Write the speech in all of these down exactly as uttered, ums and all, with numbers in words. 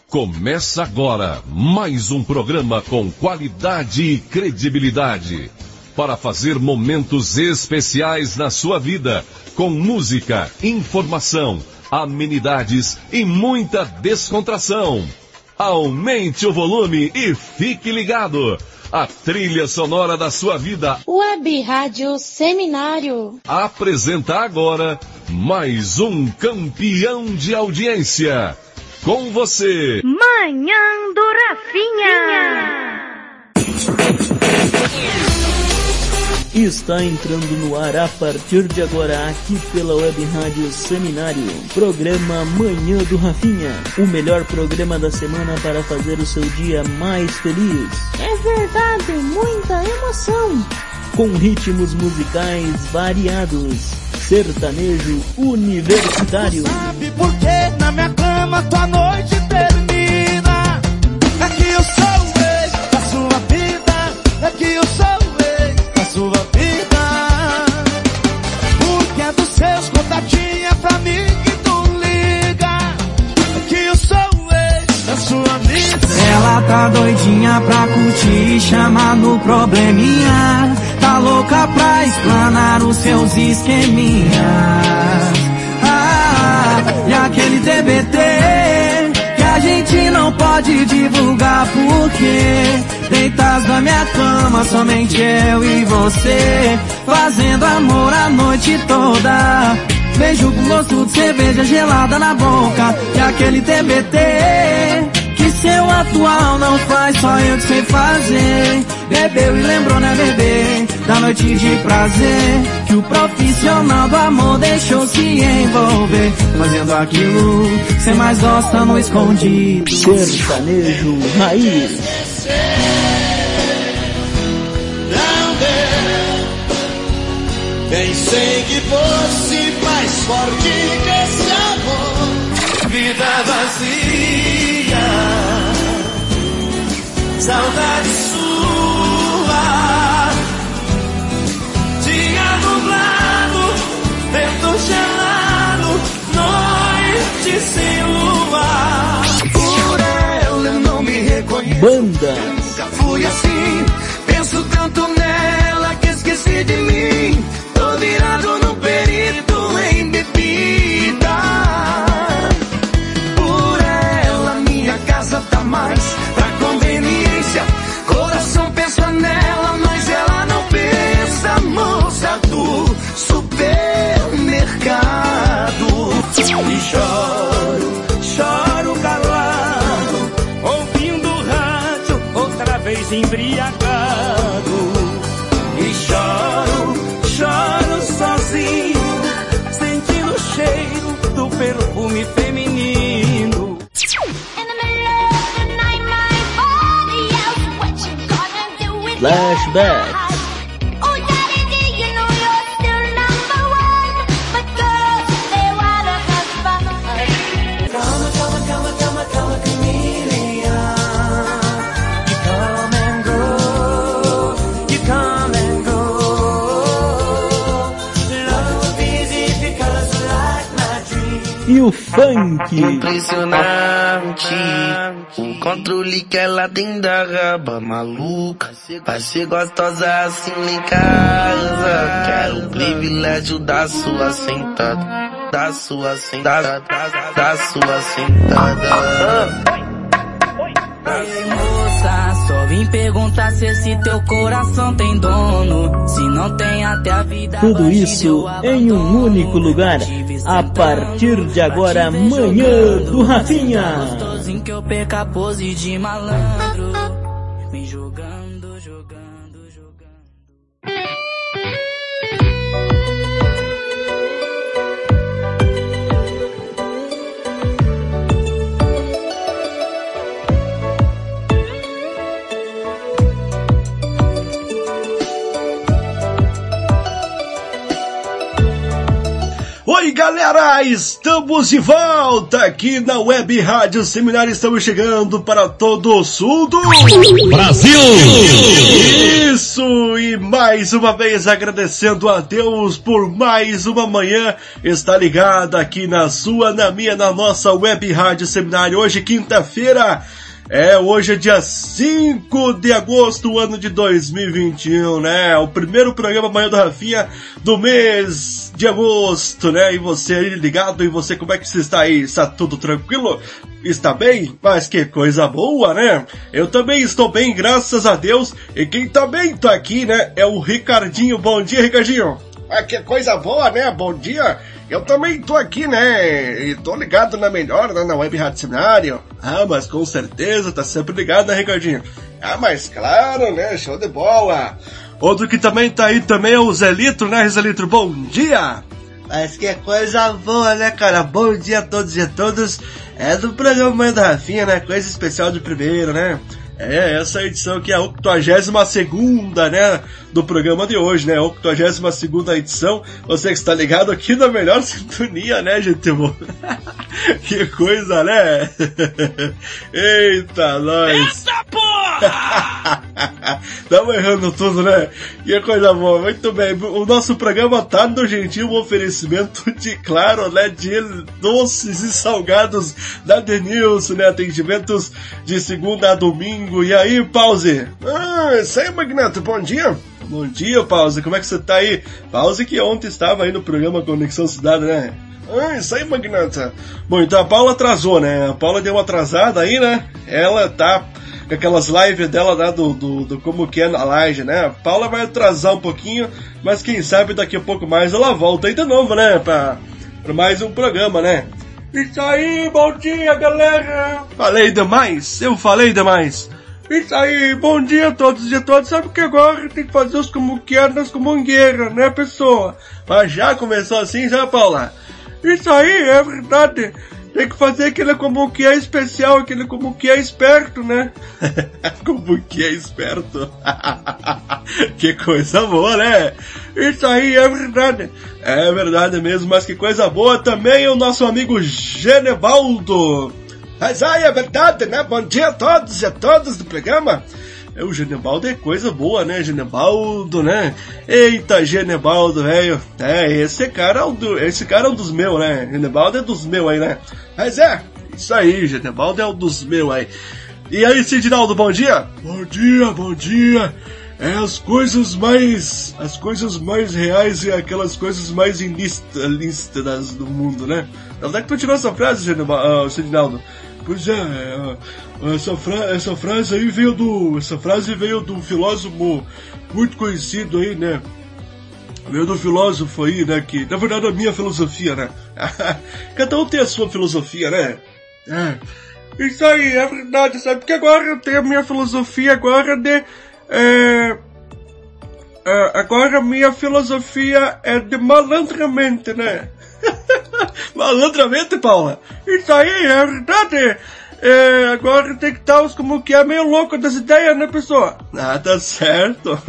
Começa agora mais um programa com qualidade e credibilidade para fazer momentos especiais na sua vida, com música, informação, amenidades e muita descontração. Aumente o volume e fique ligado. A trilha sonora da sua vida. Web Rádio Seminário. Apresenta agora mais um campeão de audiência. Com você, Manhã do Rafinha. Está entrando no ar a partir de agora aqui pela Web Rádio Seminário. Programa Manhã do Rafinha. O melhor programa da semana para fazer o seu dia mais feliz. É verdade, muita emoção. Com ritmos musicais variados. Sertanejo universitário. Sabe por que na minha cama tua noite termina? É que eu sou o ex da sua vida. É que eu sou o ex da sua vida. Porque é dos seus contatinhos pra mim que tu liga. É que eu sou o ex da sua vida. Ela tá doidinha pra curtir, chama no probleminha. Tá louca pra explanar os seus esqueminhas. Ah, e aquele T B T que a gente não pode divulgar porque deitas na minha cama, somente eu e você, fazendo amor a noite toda. Beijo com gosto de cerveja gelada na boca. E aquele T B T que seu atual não faz, só eu que sei fazer. Bebeu e lembrou, né, bebê, da noite de prazer que o profissional do amor deixou se envolver, fazendo aquilo que cê mais gosta no escondido. Sertanejo raiz. Não deu. Pensei que fosse mais forte que esse amor. Vida vazia, saudade sua, dia nublado, vento gelado, noite sem lua. Por ela eu não me reconheço. Banda. Nunca fui assim, penso tanto nela que esqueci de mim. Tô virado no perito em bebida. Por ela minha casa tá mais pra conveniência. Coração pensa nela, mas ela não pensa. Moça do supermercado. E choro, choro calado, ouvindo o rádio, outra vez embriagado. E choro, choro sozinho, sentindo o cheiro do perfume feminino. Flashback. E o funk. Impressionante o controle que ela tem da raba maluca. Vai ser gostosa assim lá em casa. Quero o privilégio da sua sentada, da sua sentada, da sua sentada. Ei, moça, só vim perguntar se esse teu coração tem dono. Se não tem, até a vida. Tudo isso em um único lugar. A partir de agora, Manhã do Rafinha. Gostosinho que eu perca a pose de malandro. Vem jogando, jogando, jogando. Oi, galera, estamos de volta aqui na Web Rádio Seminário, estamos chegando para todo o sul do Brasil! Isso, e mais uma vez agradecendo a Deus por mais uma manhã, está ligada aqui na sua, na minha, na nossa Web Rádio Seminário, hoje quinta-feira. É, hoje é dia cinco de agosto, ano de dois mil e vinte e um, né? O primeiro programa Manhã do Rafinha do mês de agosto, né? E você aí ligado, e você, como é que você está aí? Está tudo tranquilo? Está bem? Mas que coisa boa, né? Eu também estou bem, graças a Deus. E quem também tá aqui, né? É o Ricardinho. Bom dia, Ricardinho. Ah, que coisa boa, né? Bom dia. Eu também tô aqui, né? E tô ligado na melhor, né? Na Web Rádio Seminário. Ah, mas com certeza, tá sempre ligado, né, Ricardinho? Ah, mas claro, né? Show de bola. Outro que também tá aí também é o Zé Litro, né, Zé Litro? Bom dia! Mas que coisa boa, né, cara? Bom dia a todos e a todas. É do programa Manhã da Rafinha, né? Coisa especial de primeiro, né? É, essa edição que é a octogésima segunda, né, do programa de hoje, né, octogésima segunda edição, você que está ligado aqui na melhor sintonia, né, gente? Que coisa, né? Eita, nós! Eita, porra! Estamos errando tudo, né? Que coisa boa, muito bem. O nosso programa tá no gentil oferecimento de, claro, né, de doces e salgados da Denilson, né, atendimentos de segunda a domingo. E aí, Pause? Ah, isso aí, Magnato, bom dia. Bom dia, Pause, como é que você tá aí? Pause que ontem estava aí no programa Conexão Cidade, né? Ah, isso aí, Magnata. Bom, então a Paula atrasou, né? A Paula deu uma atrasada aí, né? Ela tá com aquelas lives dela, né, do, do, do como que é na live, né? A Paula vai atrasar um pouquinho, mas quem sabe daqui a pouco mais ela volta aí de novo, né? Pra, pra mais um programa, né? Isso aí, bom dia, galera! Falei demais? Eu falei demais. Isso aí, bom dia a todos e a todas. Sabe que agora tem que fazer os como que é nas comungueiras, né, pessoa? Mas já começou assim, já, Paula? Isso aí, é verdade. Tem que fazer aquele como que é especial, aquele como que é esperto, né? Como que é esperto? Que coisa boa, né? Isso aí, é verdade. É verdade mesmo, mas que coisa boa também é o nosso amigo Genevaldo. Mas aí, é verdade, né? Bom dia a todos e a todas do programa. O Genebaldo é coisa boa, né? Genebaldo, né? Eita, Genebaldo, velho. É, esse cara é um, do, esse cara é um dos meus, né? Genebaldo é dos meus aí, né? Mas é, isso aí, Genebaldo é um dos meus aí. E aí, Sidinaldo, bom dia? Bom dia, bom dia. É as coisas mais, as coisas mais reais e aquelas coisas mais ilícitas do mundo, né? Onde é que tu tirou essa frase, Genebaldo, uh, Sidinaldo? Pois é, essa, fra essa frase aí veio do, essa frase veio do filósofo muito conhecido aí, né? Veio do filósofo aí, né? Que, na verdade, é a minha filosofia, né? Cada um tem a sua filosofia, né? É. Isso aí, é verdade, sabe? Porque agora eu tenho a minha filosofia agora de, é, é, agora a minha filosofia é de malandramente, né? Malandramente, Paula? Isso aí, é verdade. É, agora tem que estar os como que é meio louco das ideias, né, pessoa? Ah, tá certo.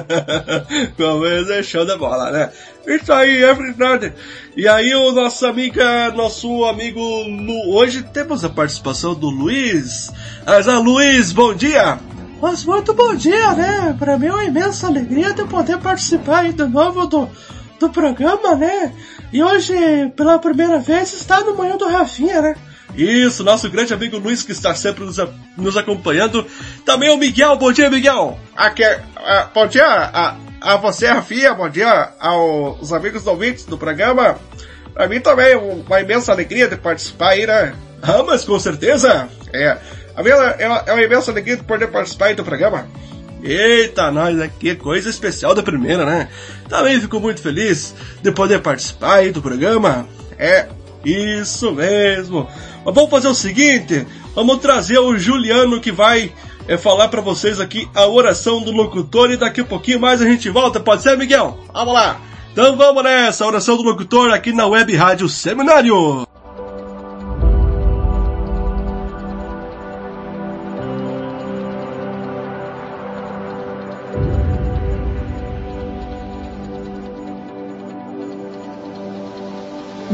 Pelo menos é show de bola, né? Isso aí, é verdade. E aí o nosso amiga, nosso amigo Lu, hoje temos a participação do Luiz. Mas, ah, Luiz, bom dia. Mas muito bom dia, né? Pra mim é uma imensa alegria de poder participar aí de novo do, do programa, né? E hoje, pela primeira vez, está no Manhã do Rafinha, né? Isso, nosso grande amigo Luiz, que está sempre nos, nos acompanhando. Também o Miguel, bom dia, Miguel. Aqui, uh, bom dia a, a você, Rafinha, bom dia aos amigos ouvintes do programa. Pra mim também é uma imensa alegria de participar aí, né? Ah, mas com certeza, é, a minha, é, uma, é uma imensa alegria de poder participar aí do programa. Eita, nós aqui, coisa especial da primeira, né? Também fico muito feliz de poder participar aí do programa. É, isso mesmo. Mas vamos fazer o seguinte, vamos trazer o Juliano que vai é, falar pra vocês aqui a oração do locutor e daqui a pouquinho mais a gente volta, pode ser, Miguel? Vamos lá. Então vamos nessa, oração do locutor aqui na Web Rádio Seminário.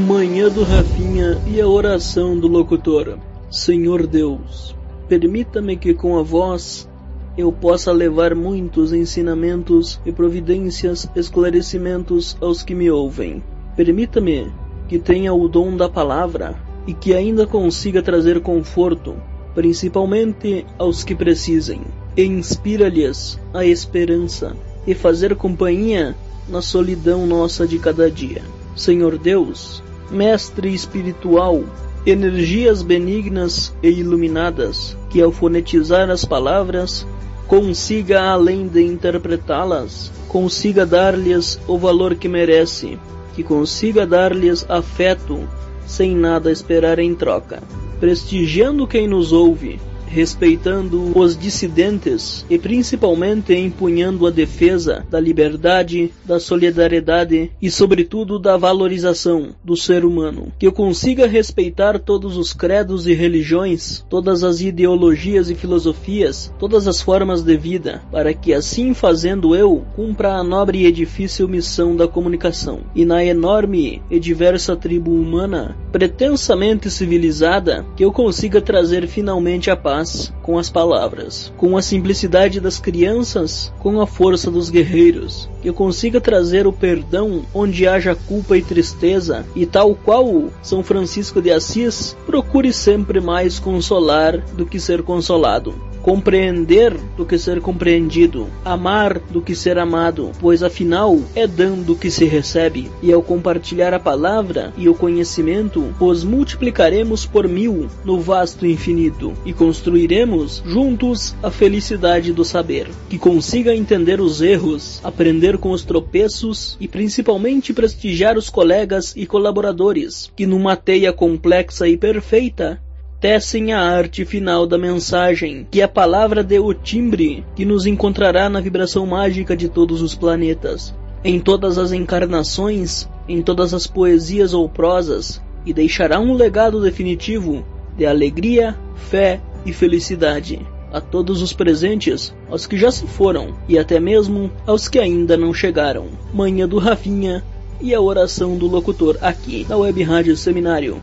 Manhã do Rafinha e a oração do locutor. Senhor Deus, permita-me que com a voz eu possa levar muitos ensinamentos e providências, esclarecimentos aos que me ouvem. Permita-me que tenha o dom da palavra e que ainda consiga trazer conforto, principalmente aos que precisem. E inspira-lhes a esperança e fazer companhia na solidão nossa de cada dia. Senhor Deus, Mestre espiritual, energias benignas e iluminadas, que ao fonetizar as palavras, consiga, além de interpretá-las, consiga dar-lhes o valor que merece, que consiga dar-lhes afeto, sem nada esperar em troca, prestigiando quem nos ouve, respeitando os dissidentes e principalmente empunhando a defesa da liberdade, da solidariedade e sobretudo da valorização do ser humano. Que eu consiga respeitar todos os credos e religiões, todas as ideologias e filosofias, todas as formas de vida, para que assim fazendo eu cumpra a nobre e difícil missão da comunicação. E na enorme e diversa tribo humana, pretensamente civilizada, que eu consiga trazer finalmente a paz com as palavras, com a simplicidade das crianças, com a força dos guerreiros, que eu consiga trazer o perdão onde haja culpa e tristeza, e tal qual São Francisco de Assis, procure sempre mais consolar do que ser consolado, compreender do que ser compreendido, amar do que ser amado, pois afinal é dando que se recebe, e ao compartilhar a palavra e o conhecimento, os multiplicaremos por mil no vasto infinito, e construiremos juntos a felicidade do saber, que consiga entender os erros, aprender com os tropeços e principalmente prestigiar os colegas e colaboradores, que numa teia complexa e perfeita tecem a arte final da mensagem, que a palavra dê o timbre que nos encontrará na vibração mágica de todos os planetas, em todas as encarnações, em todas as poesias ou prosas, e deixará um legado definitivo de alegria, fé e felicidade a todos os presentes, aos que já se foram e até mesmo aos que ainda não chegaram. Manhã do Rafinha e a oração do locutor aqui na Web Rádio Seminário.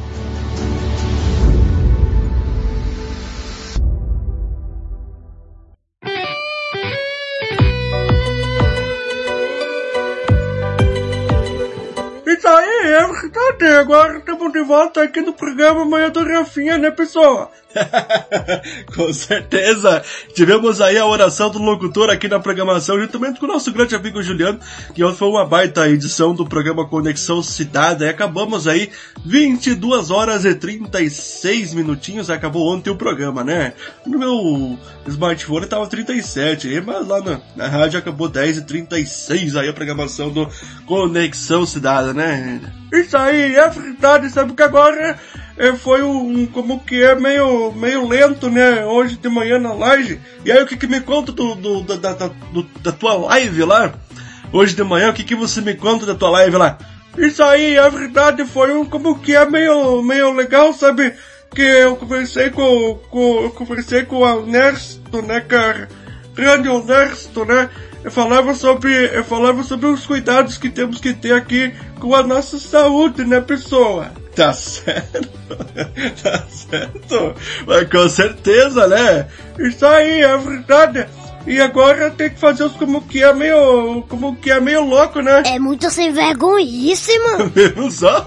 Isso aí, é verdade. Agora estamos de volta aqui no programa Manhã do Rafinha, né, pessoal? Com certeza. Tivemos aí a oração do locutor aqui na programação, juntamente com o nosso grande amigo Juliano, que hoje foi uma baita edição do programa Conexão Cidade. Aí acabamos aí vinte e duas horas e trinta e seis minutinhos. Acabou ontem o programa, né? No meu smartphone tava trinta e sete, mas lá na, na rádio acabou dez e trinta e seis aí a programação do Conexão Cidade, né? Isso aí, é verdade. Sabe que agora é, foi um, como que é, meio, meio lento, né, hoje de manhã na live. E aí o que que me conta do, do, da, da, do, da tua live lá? Hoje de manhã, o que que você me conta da tua live lá? Isso aí, é verdade, foi um, como que é, meio, meio legal, sabe? Que eu conversei com, com, eu conversei com o Ernesto, né, cara? Grande Ernesto, né? Eu falava sobre, eu falava sobre os cuidados que temos que ter aqui com a nossa saúde, né, pessoa? Tá certo, tá certo, mas com certeza, né? Isso aí, é verdade. E agora tem que fazer os como que é meio, como que é meio louco, né? É muito sem vergonhíssimo. Viu só?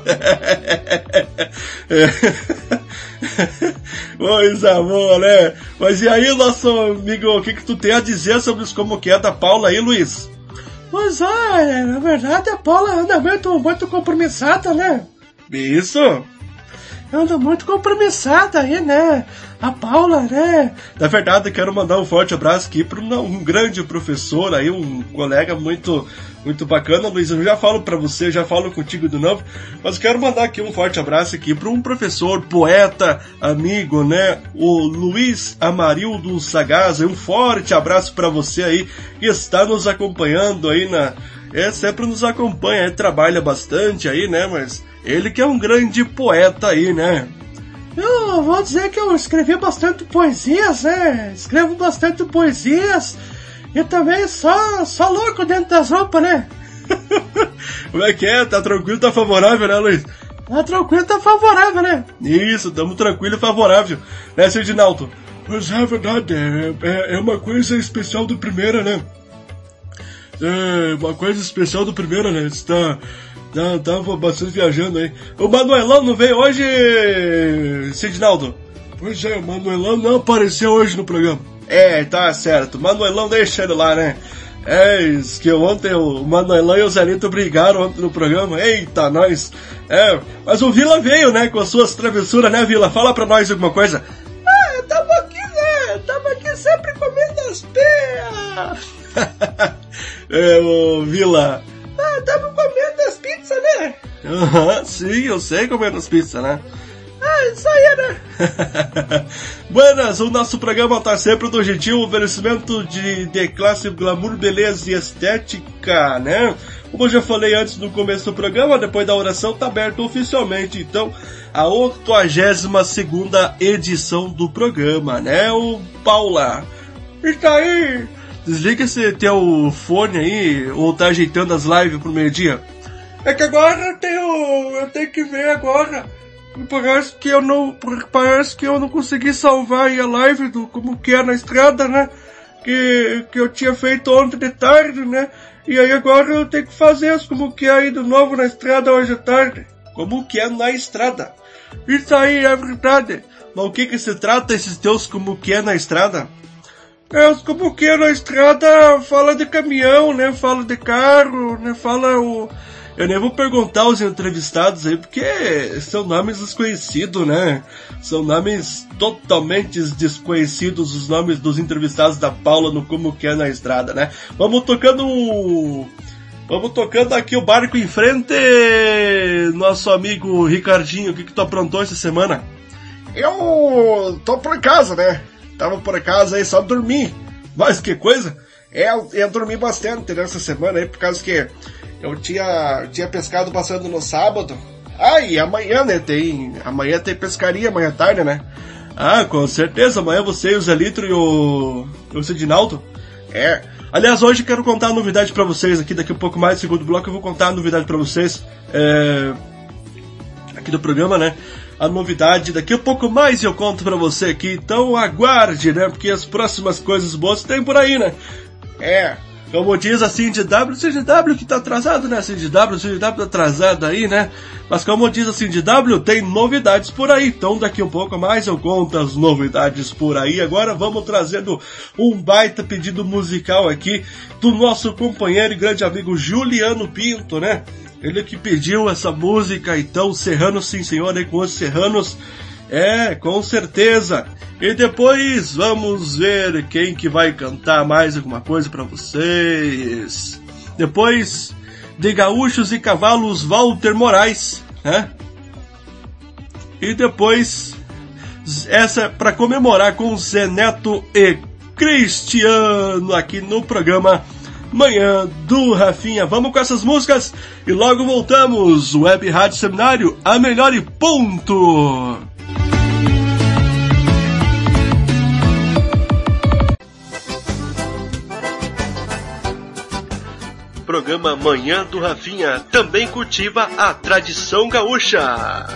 Coisa boa, né? Mas e aí, nosso amigo, o que que tu tem a dizer sobre os como que é da Paula aí, Luiz? Pois é, na verdade a Paula anda muito, muito compromissada, né? Isso. Anda muito compromissada aí, né? A Paula, né? Na verdade, quero mandar um forte abraço aqui para um, um grande professor aí, um colega muito, muito bacana, Luiz. Eu já falo para você, já falo contigo de novo, mas quero mandar aqui um forte abraço aqui para um professor, poeta, amigo, né? O Luiz Amarildo Sagaz. Um forte abraço para você aí que está nos acompanhando aí na... É, sempre nos acompanha, ele trabalha bastante aí, né? Mas ele que é um grande poeta aí, né? Eu vou dizer que eu escrevi bastante poesias, né? Escrevo bastante poesias. E também só, só louco dentro das roupas, né? Como é que é? Tá tranquilo, tá favorável, né, Luiz? Tá tranquilo, tá favorável, né? Isso, tamo tranquilo e favorável, né, seu Edinaldo? Mas é verdade, é, é uma coisa especial do Primeira, né? É uma coisa especial do Primeira, né? Você tá, tá, tava bastante viajando aí. O Manuelão não veio hoje, Sidnaldo? Pois é, o Manuelão não apareceu hoje no programa. É, tá certo. O Manuelão deixa ele lá, né? É, isso que ontem o Manuelão e o Zelito brigaram ontem no programa. Eita, nós. É, mas o Vila veio, né? Com as suas travessuras, né, Vila? Fala pra nós alguma coisa. Ah, tamo aqui, né? Tamo aqui sempre comendo as peas. É, ô Vila. Ah, tamo comendo as pizzas, né? Aham, uhum, sim, eu sei comendo as pizzas, né? Ah, isso aí, né? Buenas, o nosso programa tá sempre do gentil oferecimento de, de classe, glamour, beleza e estética, né? Como eu já falei antes no começo do programa, depois da oração tá aberto oficialmente, então, a oitagésima segunda edição do programa, né, o Paula? E tá aí? Desliga esse teu fone aí, ou tá ajeitando as lives pro meio-dia? É que agora eu tenho, eu tenho que ver agora. Parece que eu não, parece que eu não consegui salvar aí a live do como que é na estrada, né? Que, que eu tinha feito ontem de tarde, né? E aí agora eu tenho que fazer as como que é aí de novo na estrada hoje à tarde. Como que é na estrada? Isso aí é verdade. Mas o que que se trata esses teus como que é na estrada? É, os como que é na estrada fala de caminhão, né? Fala de carro, né? Fala o... Eu nem vou perguntar aos entrevistados aí, porque são nomes desconhecidos, né? São nomes totalmente desconhecidos, os nomes dos entrevistados da Paula no Como Que É na Estrada, né? Vamos tocando... Vamos tocando aqui o barco em frente, nosso amigo Ricardinho. O que que tu aprontou essa semana? Eu tô por casa, né? Tava por casa aí só dormir. Mas que coisa? É, eu dormi bastante nessa semana aí, por causa que... Eu tinha, tinha pescado passando no sábado. Ah, e amanhã, né, tem... Amanhã tem pescaria, amanhã tarde, né? Ah, com certeza, amanhã você e o Zé Litro e o... o Sidinaldo. É. Aliás, hoje quero contar a novidade pra vocês aqui, daqui a pouco mais, no segundo bloco eu vou contar a novidade pra vocês. É... Aqui do programa, né? A novidade, daqui a pouco mais eu conto pra você aqui, então aguarde, né? Porque as próximas coisas boas tem por aí, né? É... Como diz a Cindy W, Cindy W que tá atrasado, né? Cindy W, Cindy W tá atrasado aí, né? Mas como diz a Cindy W, tem novidades por aí. Então daqui um pouco mais eu conto as novidades por aí. Agora vamos trazendo um baita pedido musical aqui do nosso companheiro e grande amigo Juliano Pinto, né? Ele que pediu essa música, então, Serranos, sim senhor, aí com os Serranos. É, com certeza. E depois vamos ver quem que vai cantar mais alguma coisa pra vocês. Depois de Gaúchos e Cavalos, Walter Moraes, né? E depois essa pra comemorar com Zé Neto e Cristiano aqui no programa Manhã do Rafinha. Vamos com essas músicas e logo voltamos. Web Rádio Seminário, a melhor e ponto. Programa Manhã do Rafinha também cultiva a tradição gaúcha.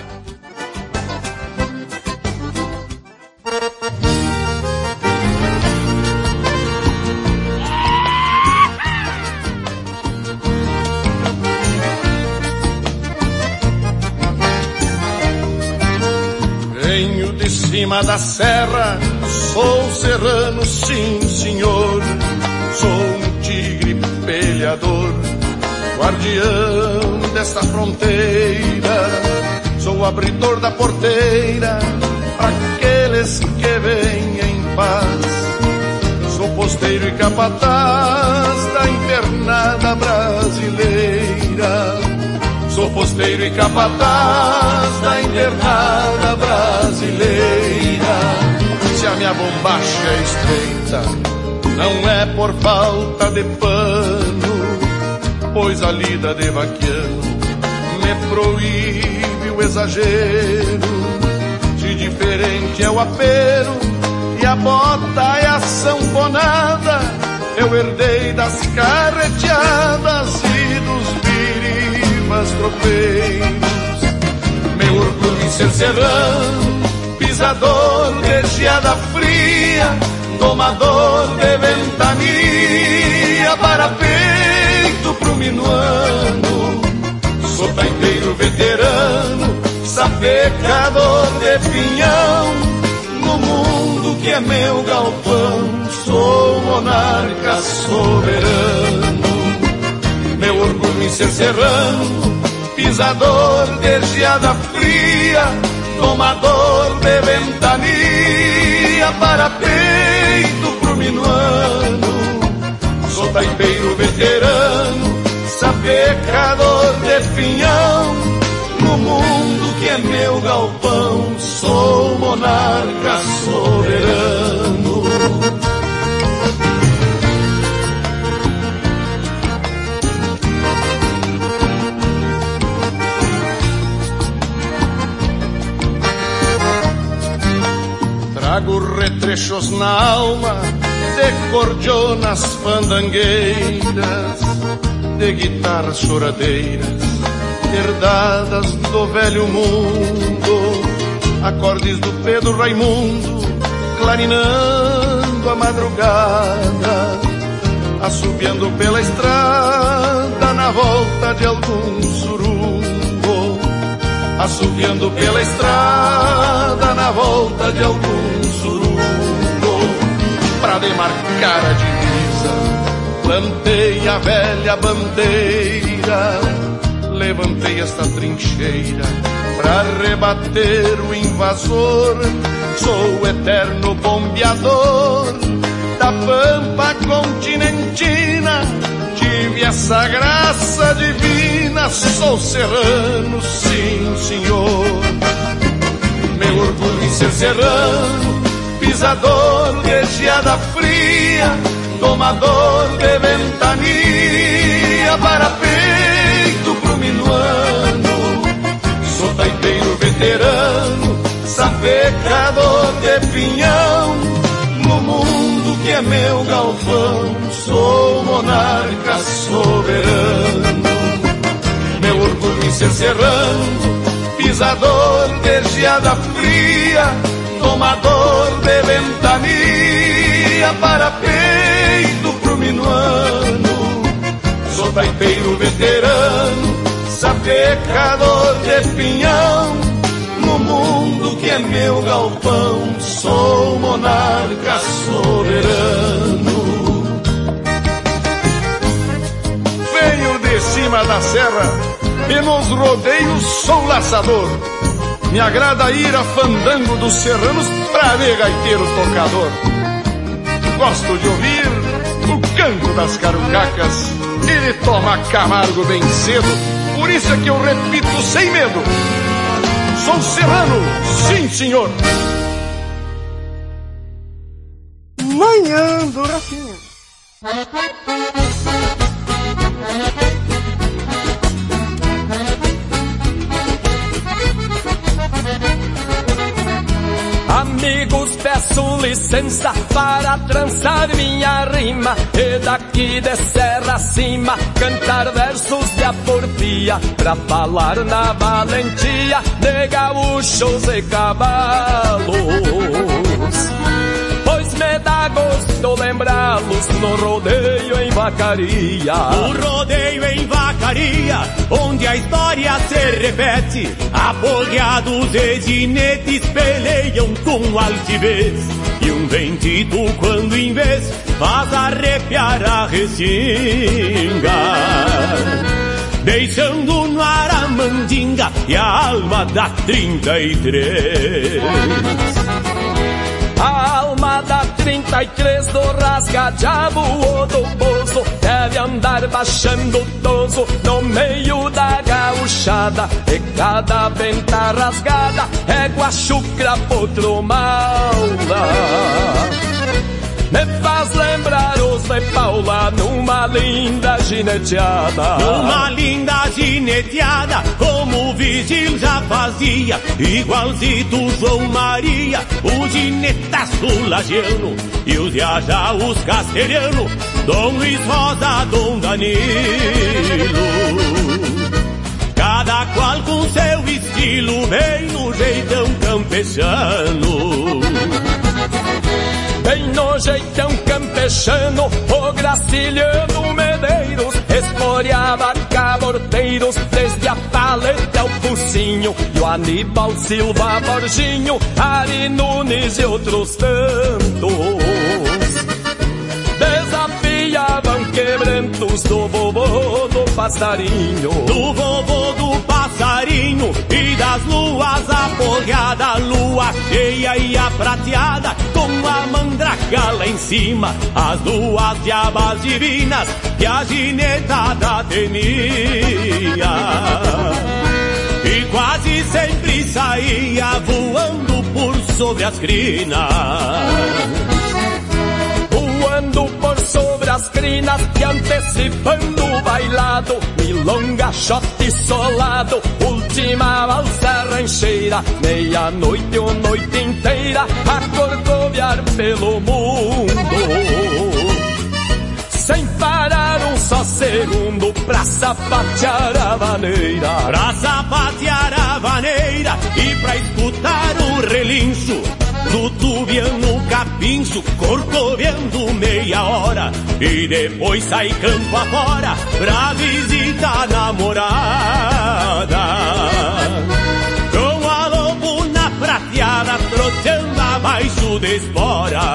Venho de cima da serra, sou serrano, sim senhor. Sou um tigre peleador, guardião desta fronteira. Sou o abridor da porteira para aqueles que vêm em paz. Sou posteiro e capataz da invernada brasileira. Sou posteiro e capataz da invernada brasileira. Se a minha bombacha é estreita, não é por falta de pano, pois a lida de vaquiano me proíbe o exagero. Se diferente é o apero e a bota é a sanfonada, eu herdei das carreteadas e dos biribas tropeiros. ser serrano, pisador de geada fria, domador de ventania, para peito pro minuano. Sou taiteiro veterano, sapecador de pinhão, no mundo que é meu galpão, sou monarca soberano. Meu orgulho em ser serrano, pisador de geada fria, domador de ventania, para peito pro minuano. Sou taipeiro veterano, sapecador de pinhão, no mundo que é meu galpão, sou monarca soberano. Trago retrechos na alma de cordionas fandangueiras, de guitarras choradeiras, herdadas do velho mundo, acordes do Pedro Raimundo, clarinando a madrugada, assobiando pela estrada na volta de algum surungo, assobiando pela estrada na volta de algum surungo. Pra demarcar a divisa, plantei a velha bandeira, levantei esta trincheira pra rebater o invasor. Sou o eterno bombeador da pampa continentina, tive essa graça divina, sou serrano, sim senhor. Meu orgulho em ser serrano, pisador de geada fria, domador de ventania, para peito pro minuano. Sou taipeiro veterano, sapecador de pinhão, no mundo que é meu galpão, sou monarca soberano. Meu orgulho em ser serrano, pisador de geada fria, domador de ventania, para peito pro minuano. Sou taipeiro veterano, sapecador de pinhão, no mundo que é meu galpão, sou monarca soberano. Venho de cima da serra e nos rodeios sou laçador. Me agrada ir a fandango dos serranos pra ver gaiteiro tocador. Gosto de ouvir o canto das carucacas, ele toma Camargo bem cedo, por isso é que eu repito sem medo: sou serrano, sim senhor. Manhã do Rafinha. Amigos, peço licença para trançar minha rima e daqui de serra acima cantar versos de aporfia pra falar na valentia de gaúchos e cavalos. Pois me dá gosto lembrá-los no rodeio em Vacaria. O rodeio em Vacaria, onde a história se repete, apoiados e ginetes peleiam com altivez, e um bendito quando em vez faz arrepiar a restinga, deixando no ar a mandinga e a alma da trinta e três. A alma da trinta e três do rasga-diabo ou do bolso deve andar baixando o toso no meio da gauchada, e cada venta rasgada é guachucra potro maula. Me faz lembrar os de Paula numa linda gineteada. Numa linda gineteada, como o Vigil já fazia, igualzito João Maria, o ginetaço lagiano, e os Iajá, os castelhano, Dom Luiz Rosa, Dom Danilo. cada qual com seu estilo, bem no jeitão campechano. Bem no jeitão campechano, o Graciliano Medeiros exploreava caborteiros, desde a paleta ao focinho, e o Aníbal Silva Borginho, Ari Nunes e outros tantos desafiavam quebrantos do vovô do passarinho, do vovô do passarinho e das luas aporreada, lua cheia e a prateada, com a mandraca lá em cima, as duas diabas divinas que a ginetada temia. E quase sempre saía voando por sobre as crinas, voando por sobre as crinas e antecipando o bailado, milonga, shot solado, última valsa rancheira, meia-noite ou noite inteira a corcoviar pelo mundo, sem parar um só segundo pra sapatear a vaneira, pra sapatear a vaneira e pra escutar o relincho do tubiano capincho, corcoveando meia hora, e depois sai campo afora pra visitar a namorada, com a lobuna prateada troteando abaixo de espora.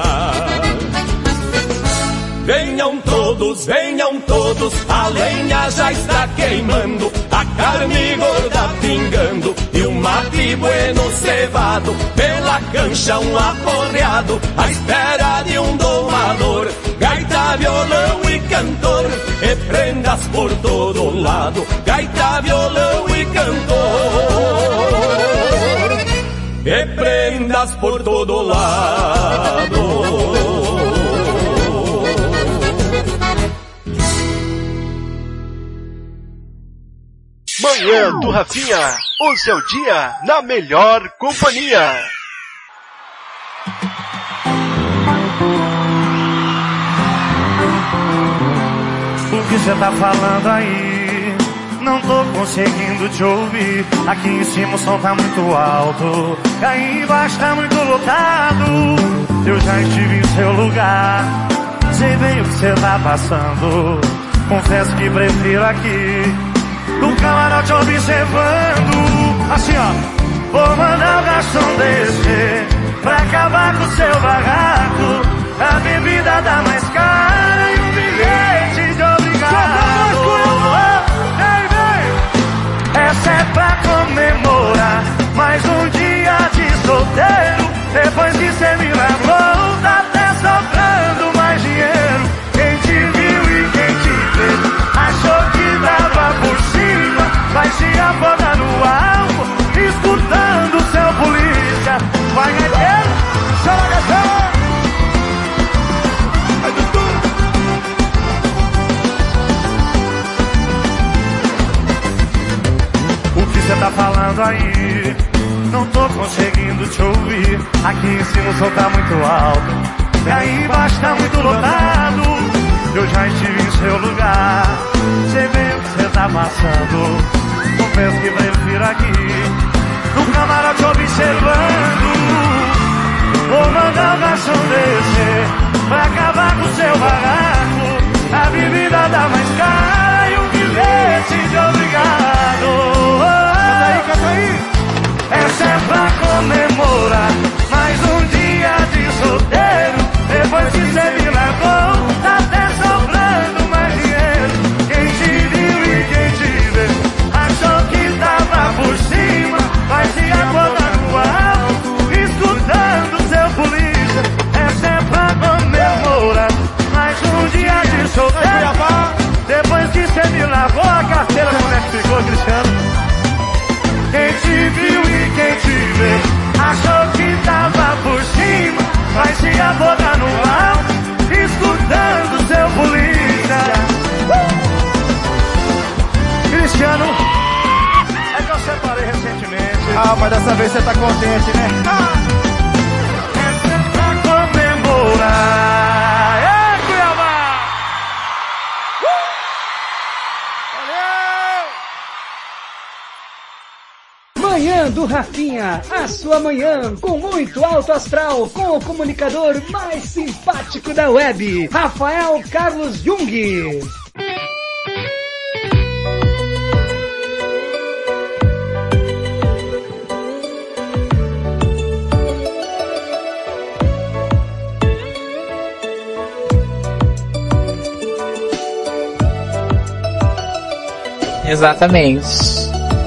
Venham todos, venham todos, a lenha já está queimando, a carne gorda pingando e um mate bueno cevado, pela cancha um aporreado, à espera de um domador, gaita, violão e cantor, e prendas por todo lado, gaita, violão e cantor, e prendas por todo lado. Manhã do Rafinha, o seu dia na melhor companhia. O que cê tá falando aí? Não tô conseguindo te ouvir. Aqui em cima o som tá muito alto, aí embaixo tá muito lotado. Eu já estive em seu lugar, sei bem o que cê tá passando. Confesso que prefiro aqui, no camarote observando. Assim ó, vou mandar o garçom descer pra acabar com o seu barraco. A bebida dá mais cara e um bilhete de obrigado. Vem, vem. Essa é pra comemorar mais um dia de solteiro. Depois que cê me largou, tá até sobrando mais dinheiro. Quem te viu e quem te vê achou que dava por cima, vai se afogar no álcool, escutando seu polícia. Vai gaiteiro, chama gaiteiro. O que cê tá falando aí? Não tô conseguindo te ouvir. Aqui em cima o som tá muito alto, e aí embaixo tá muito lotado. Eu já estive em seu lugar, sei bem o que cê tá passando. Confesso que prefiro aqui, no camarote observando. Vou mandar o garçom descer pra acabar com o seu barraco. A bebida dá mais cara e um bilhete de obrigado. Canta aí, canta aí. Essa é pra comemorar mais um dia de solteiro. Depois que cê me largou, tá até sobrando mais dinheiro. Quem te viu e quem te vê achou que tava por cima, vai se acordar no alto, escutando seu polícia. Essa é pra comemorar mais um dia de solteiro. Depois que cê me lavou a carteira, como é que ficou, Cristiano? Quem te viu e quem te vê achou que tava por cima, vai se abogar no alto, escutando seu polícia. uh! Cristiano, é que eu separei recentemente. Ah, mas dessa vez você tá contente, né? Ah! Essa é pra comemorar. É, Cuiabá! Uh! Valeu! Rafinha, a sua manhã com muito alto astral, com o comunicador mais simpático da web, Rafael Carlos Jung. Exatamente.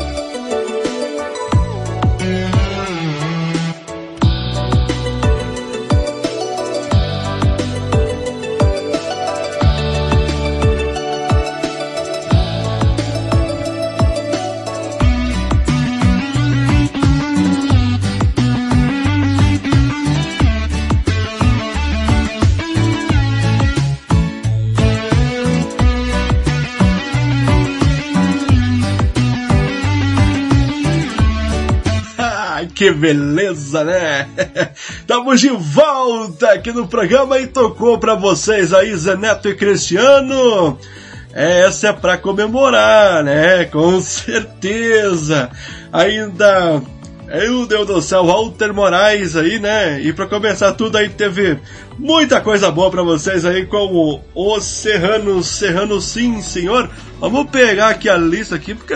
Que beleza, né? Estamos de volta aqui no programa e tocou pra vocês aí Zé Neto e Cristiano. Essa é pra comemorar, né? Com certeza. Ainda, meu Deus do céu, Walter Moraes aí, né? E pra começar tudo aí teve muita coisa boa pra vocês aí com os Serranos. Serranos, sim, senhor. Vamos pegar aqui a lista aqui, porque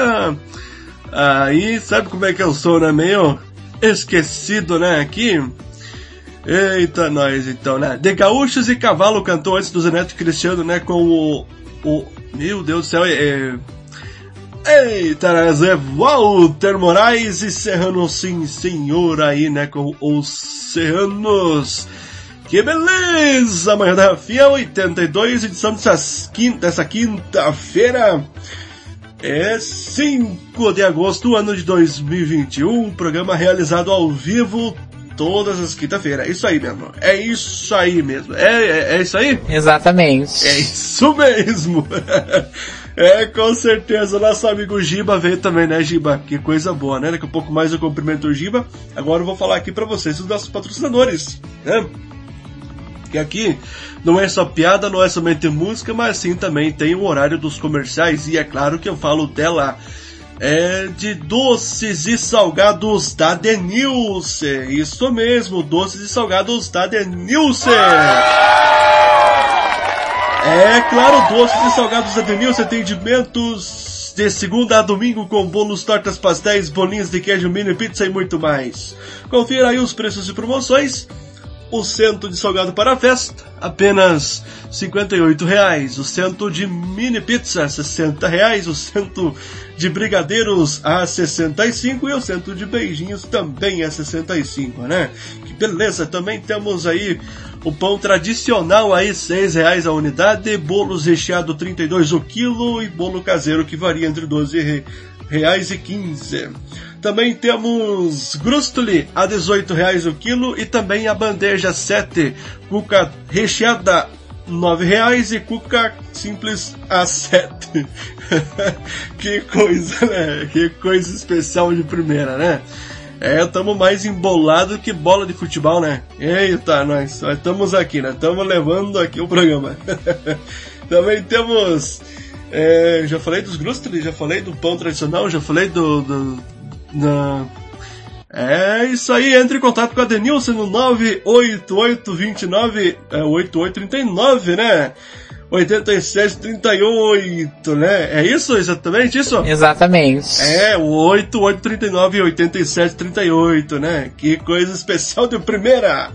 aí sabe como é que eu sou, né? Meio esquecido, né, aqui. Eita, nós, então, né. De Gaúchos e Cavalo cantou antes do Zé Neto Cristiano, né, com o... o meu Deus do céu, é... Eita, né, Zé Walter Moraes e Serrano, sim, senhor, aí, né, com os Serranos. Que beleza! Amanhã da Rafinha, oitenta e dois, edição dessa quinta, dessa quinta-feira. É cinco de agosto do ano de dois mil e vinte e um, programa realizado ao vivo todas as quinta-feiras. É isso aí mesmo. É isso aí mesmo. É, é, é isso aí? Exatamente. É isso mesmo. É, com certeza. Nosso amigo Giba veio também, né, Giba? Que coisa boa, né? Daqui a pouco mais eu cumprimento o Giba. Agora eu vou falar aqui pra vocês dos nossos patrocinadores, né? Que aqui não é só piada, não é somente música, mas sim também tem o horário dos comerciais, e é claro que eu falo dela, é de doces e salgados da Denilce. Isso mesmo, doces e salgados da Denilce. É claro, doces e salgados da Denilce, atendimentos de segunda a domingo com bolos, tortas, pastéis, bolinhos de queijo, mini pizza e muito mais. Confira aí os preços e promoções. O cento de salgado para a festa, apenas cinquenta e oito reais. O cento de mini pizza, sessenta reais. O cento de brigadeiros a sessenta e cinco. E o cento de beijinhos também a sessenta e cinco, né? Que beleza! Também temos aí o pão tradicional aí, seis reais a unidade. Bolos recheado trinta e dois o quilo. E bolo caseiro que varia entre doze reais e quinze. Também temos Grustoli a dezoito reais o quilo e também a bandeja sete, cuca recheada nove reais e cuca simples a sete. Que coisa, né? Que coisa especial de primeira, né? É, estamos mais embolado que bola de futebol, né? Eita, nós estamos aqui, né? Estamos levando aqui o programa. Também temos... É, já falei dos Grustoli, já falei do pão tradicional, já falei do... do Não. É isso aí, entre em contato com a Denilce no nove oito oito dois nove, é, oito oito três nove, né? oitenta e sete trinta e oito, né? É isso, exatamente isso? Exatamente. É, o oito oito três nove, oitenta e sete trinta e oito, né? Que coisa especial de primeira!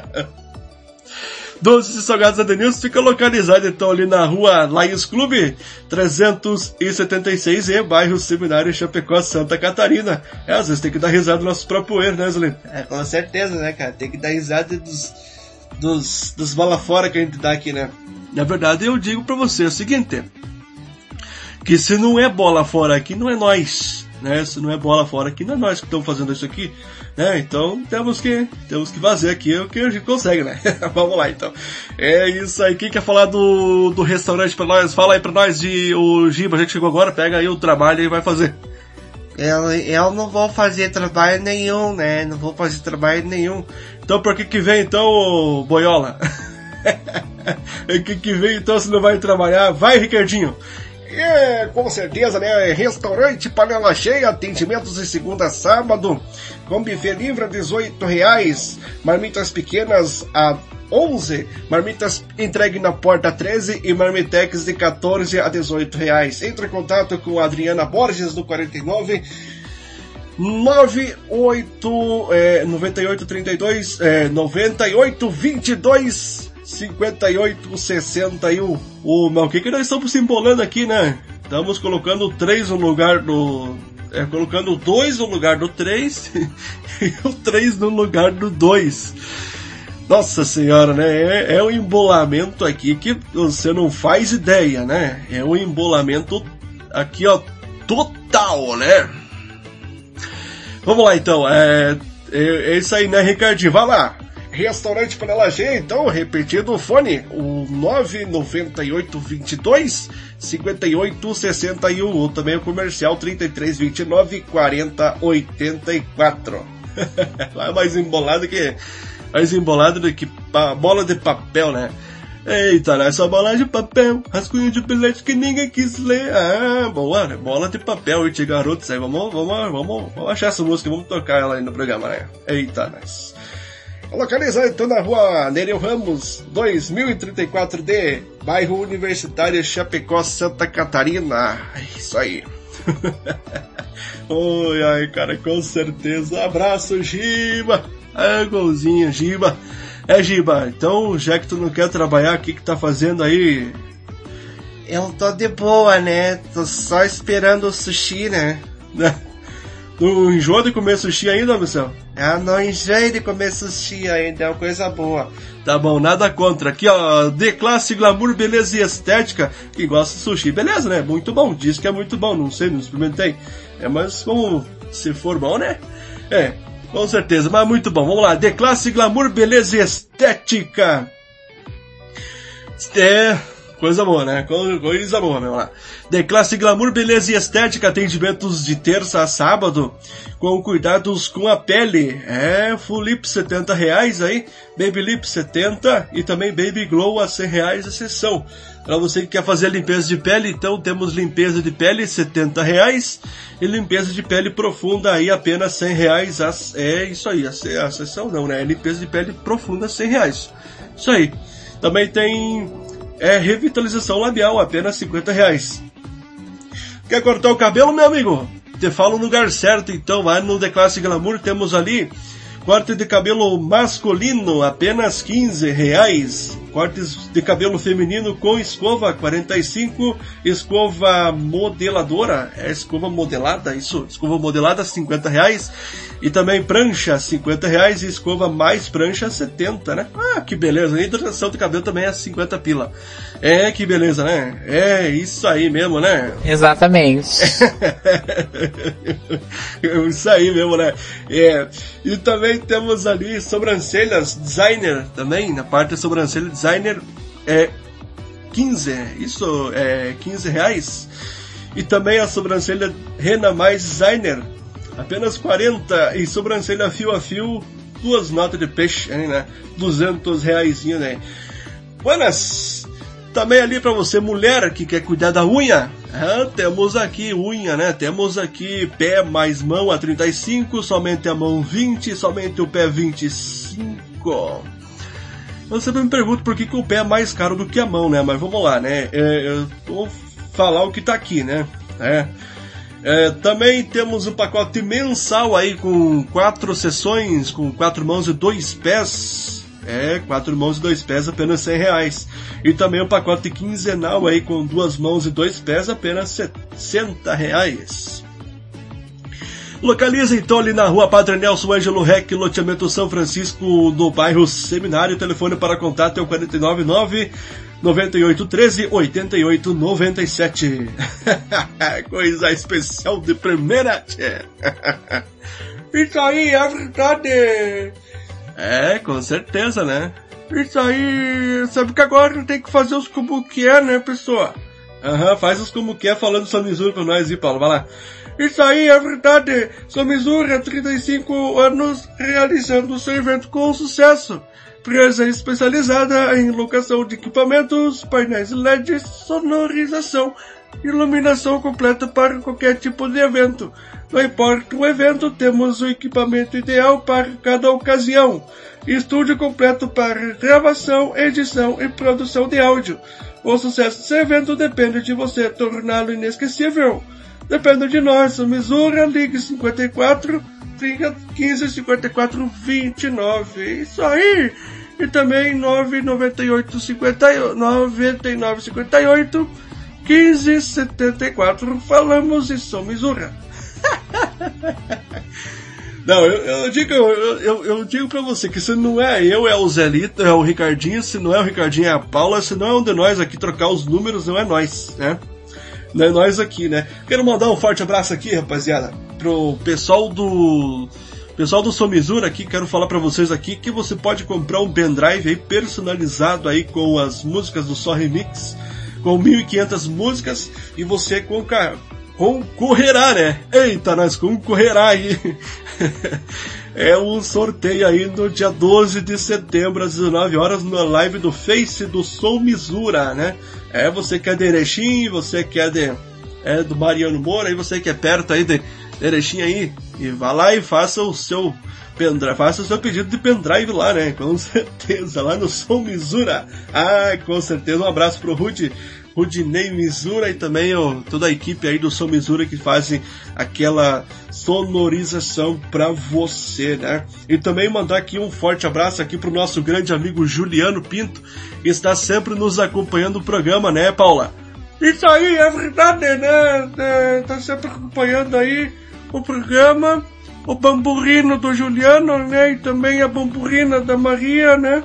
Doces e salgados da Denilce fica localizado então ali na rua Lions Clube trezentos e setenta e seis E, bairro Seminário, Chapecó, Santa Catarina. É, às vezes tem que dar risada do nosso próprio erro, né, Zulino? É, com certeza, né, cara? Tem que dar risada dos, dos, dos bola fora que a gente dá aqui, né? Na verdade, eu digo pra você o seguinte, que se não é bola fora aqui, não é nós, né? Se não é bola fora aqui, não é nós que estamos fazendo isso aqui, né? Então temos que, temos que fazer aqui o que a gente consegue, né? Vamos lá, então. É isso aí. Quem quer falar do, do restaurante pra nós? Fala aí pra nós. De o Giba, a gente chegou agora, pega aí o trabalho e vai fazer. Eu, eu não vou fazer trabalho nenhum, né? Não vou fazer trabalho nenhum. Então por que que vem então, Boiola? O que que vem então se não vai trabalhar? Vai, Ricardinho! É, com certeza, né? Restaurante Panela Cheia, atendimentos de segunda a sábado, com buffet livre a dezoito reais, marmitas pequenas a onze, marmitas entregue na porta a treze e marmitex de quatorze a dezoito reais. Entre em contato com a Adriana Borges do quarenta e nove nove oito é, noventa e oito trinta e dois é, noventa e oito vinte e dois cinquenta e oito sessenta e um. O, mas o que que nós estamos simbolando aqui, né? Estamos colocando três no lugar do... É, colocando dois no lugar do três e o três no lugar do dois. Nossa senhora, né? É, é um embolamento aqui que você não faz ideia, né? É um embolamento aqui, ó, total, né? Vamos lá, então. É, é, é isso aí, né, Ricardinho? Vai lá. Restaurante Panela Cheia, então, repetindo o fone, o nove nove oito dois dois cinco oito seis um, ou também o comercial trinta e três vinte e nove quarenta oitenta e quatro. Lá mais embolado que mais embolado do que pa, bola de papel, né? Eita, não é só bola de papel, rascunho de bilhete que ninguém quis ler. Ah, boa, né? Bola de papel, e garotos aí, vamos, vamos, vamos, vamos achar essa música, vamos tocar ela aí no programa, né? Eita, nós. Localizado então na rua Nereu Ramos, dois mil e trinta e quatro D, bairro Universitário Chapecó, Santa Catarina. Isso aí. Oi, ai, cara, com certeza. Abraço, Giba. É, golzinho, Giba. É, Giba, então, já que tu não quer trabalhar, o que que tá fazendo aí? Eu tô de boa, né? Tô só esperando o sushi, né? Não enjoa de comer sushi ainda, Marcelo? Eu não enjoei de comer sushi ainda, é uma coisa boa. Tá bom, nada contra. Aqui, ó, The Classe Glamour, Beleza e Estética, que gosta de sushi. Beleza, né? Muito bom, diz que é muito bom, não sei, não experimentei. É, mas como se for bom, né? É, com certeza, mas muito bom. Vamos lá, The Classe Glamour, Beleza e Estética. É... Coisa boa, né? Coisa boa, meu lá. The Classe Glamour, Beleza e Estética, atendimentos de terça a sábado, com cuidados com a pele. É, Full Lip setenta reais aí, Baby Lip setenta e também Baby Glow a cem reais a sessão. Para você que quer fazer limpeza de pele, então temos limpeza de pele setenta reais e limpeza de pele profunda aí apenas cem reais. A, é isso aí, a, a sessão não, né? Limpeza de pele profunda cem reais. Isso aí. Também tem... É revitalização labial, apenas cinquenta reais. Quer cortar o cabelo, meu amigo? Te falo no lugar certo, então. Vai no The Classe Glamour, temos ali corte de cabelo masculino, apenas quinze reais. Cortes de cabelo feminino com escova, quarenta e cinco. Escova modeladora, é escova modelada, isso, escova modelada, cinquenta reais. E também prancha, cinquenta reais. E escova mais prancha, setenta, né? Ah, que beleza. E hidratação de cabelo também é cinquenta pila. É, que beleza, né? É, isso aí mesmo, né? Exatamente. Isso aí mesmo, né? É. E também temos ali sobrancelhas designer também, na parte da sobrancelha designer é quinze, isso é quinze reais. E também a sobrancelha Rena Mais Designer, apenas quarenta, e sobrancelha fio a fio, duas notas de peixe, né? duzentos reais, né? Buenas! Também ali para você, mulher que quer cuidar da unha, ah, temos aqui unha, né? Temos aqui pé mais mão a trinta e cinco, somente a mão vinte, somente o pé vinte e cinco. Eu sempre me pergunto por que, que o pé é mais caro do que a mão, né? Mas vamos lá, né? É, eu vou falar o que tá aqui, né? É. É, também temos o pacote mensal aí com quatro sessões, com quatro mãos e dois pés. É, quatro mãos e dois pés, apenas cem reais. E também o pacote quinzenal aí com duas mãos e dois pés, apenas sessenta reais. Localiza então ali na rua Padre Nelson Ângelo Rec, loteamento São Francisco, no bairro Seminário. O telefone para contato é o quatro nove nove, nove oito um três, oito oito nove sete. Coisa especial de primeira. Isso aí é verdade. É, com certeza, né? Isso aí, sabe que agora tem que fazer os como que é, né, pessoa? Aham, uhum, faz os como que é falando São Missouri pra nós, e Paulo, vai lá. Isso aí é verdade. São Missouri há trinta e cinco anos realizando o seu evento com sucesso. Empresa especializada em locação de equipamentos, painéis L E D, sonorização, iluminação completa para qualquer tipo de evento. Não importa o evento, temos o equipamento ideal para cada ocasião. Estúdio completo para gravação, edição e produção de áudio. O sucesso desse evento depende de você torná-lo inesquecível. Depende de nós. Misura, ligue cinquenta e quatro, trinta, quinze, cinquenta e quatro, vinte e nove. Isso aí! E também nove nove oito, cinquenta, noventa e nove, cinquenta e oito, quinze, setenta e quatro. Falamos e São Misura. Não, eu, eu digo eu, eu, eu digo pra você que se não é eu, é o Zelito, é o Ricardinho, se não é o Ricardinho, é a Paula, se não é um de nós aqui trocar os números, não é nós, né? Não é nós aqui, né? Quero mandar um forte abraço aqui, rapaziada, pro pessoal do... Pessoal do Somizura aqui, quero falar pra vocês aqui que você pode comprar um pendrive aí personalizado aí com as músicas do Só Remix, com mil e quinhentas músicas, e você com concorrerá, né? Eita, nós concorrerá aí. É um sorteio aí no dia doze de setembro, às dezenove horas, na live do Face do Som Misura, né? É, você que é de Erechim, você que é, de, é do Mariano Moura, aí você que é perto aí de Erechim aí, e vá lá e faça o seu pendrive, faça o seu pedido de pendrive lá, né? Com certeza, lá no Som Misura. Ah, com certeza, um abraço pro Rudy. Rudinei Misura e também ó, toda a equipe aí do Som Misura que fazem aquela sonorização pra você, né? E também mandar aqui um forte abraço aqui pro nosso grande amigo Juliano Pinto, que está sempre nos acompanhando o programa, né, Paula? Isso aí, é verdade, né? É, tá sempre acompanhando aí o programa, o bamburino do Juliano, né? E também a bamburina da Maria, né?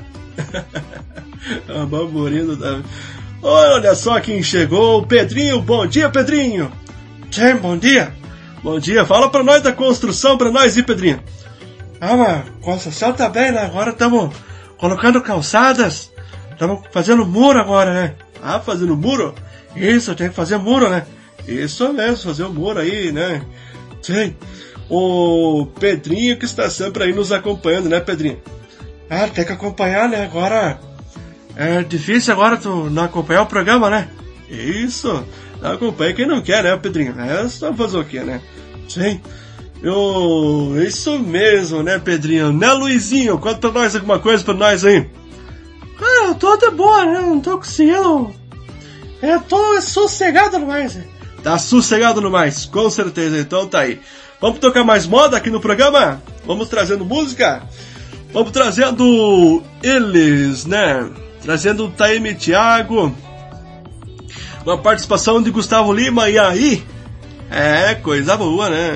A bamburina da... Olha só quem chegou, o Pedrinho. Bom dia, Pedrinho. Sim, bom dia. Bom dia, fala pra nós da construção, pra nós, hein, Pedrinho? Ah, mas a construção tá bem, né? Agora estamos colocando calçadas, estamos fazendo muro agora, né? Ah, fazendo muro? Isso, tem que fazer muro, né? Isso mesmo, fazer o muro aí, né? Sim. O Pedrinho que está sempre aí nos acompanhando, né, Pedrinho? Ah, tem que acompanhar, né? Agora... É difícil agora tu não acompanhar o programa, né? Isso, não acompanha quem não quer, né, Pedrinho? É só fazer o quê, né? Sim, eu... isso mesmo, né, Pedrinho? Né, Luizinho? Conta pra nós alguma coisa pra nós aí. Ah, eu tô de boa, né? Não tô conseguindo... Eu tô sossegado no mais. Tá sossegado no mais, com certeza, então tá aí. Vamos tocar mais moda aqui no programa? Vamos trazendo música? Vamos trazendo eles, né? Trazendo o Taime Thiago, uma participação de Gustavo Lima, e aí? É, coisa boa, né?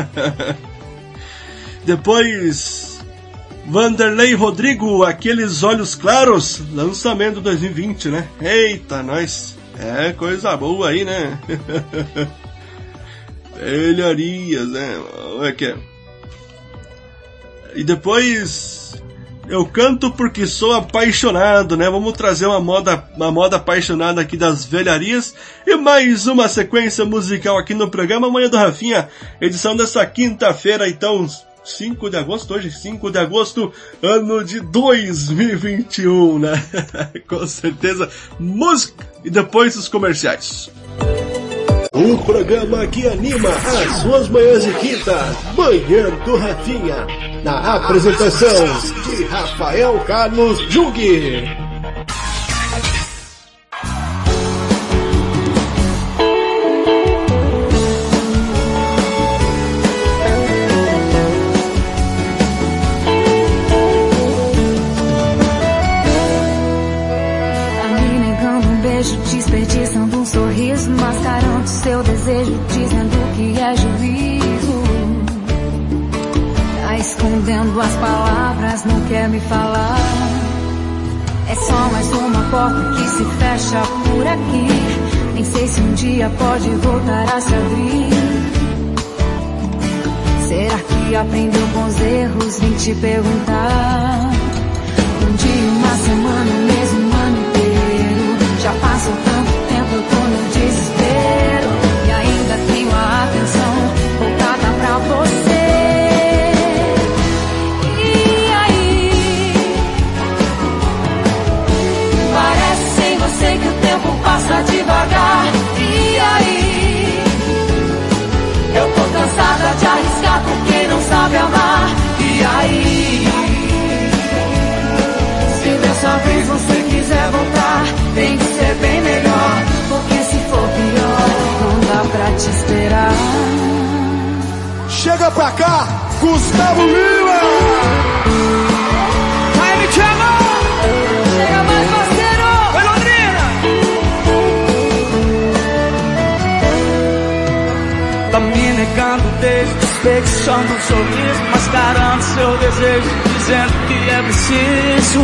Depois, Vanderlei Rodrigo, Aqueles Olhos Claros, lançamento dois mil e vinte, né? Eita, nós, é coisa boa aí, né? Velharias, né? Olha aqui. E depois... Eu canto porque sou apaixonado, né? Vamos trazer uma moda, uma moda apaixonada aqui das velharias. E mais uma sequência musical aqui no programa Manhã do Rafinha. Edição dessa quinta-feira, então, cinco de agosto, hoje, cinco de agosto, ano de dois mil e vinte e um, né? Com certeza, música e depois os comerciais. Um programa que anima as suas manhãs de quinta, Manhã do Rafinha, na apresentação de Rafael Carlos Jung. Desperdiçando um sorriso, mascarando seu desejo, dizendo que é juízo. Tá escondendo as palavras, não quer me falar. É só mais uma porta que se fecha por aqui. Nem sei se um dia pode voltar a se abrir. Será que aprendeu com os erros? Vim te perguntar. Um dia, uma semana, um mês, um ano inteiro. Já passou tanto tempo, eu tô no desespero. E ainda tenho a atenção voltada pra você. E aí? Parece sem você que o tempo passa devagar. E aí? Chega pra cá, Gustavo Lima! Vai, me chama! Chega mais, parceiro! Vai, Londrina! Tá me negando desde desperdiçando um sorriso, mascarando seu desejo, dizendo que é preciso.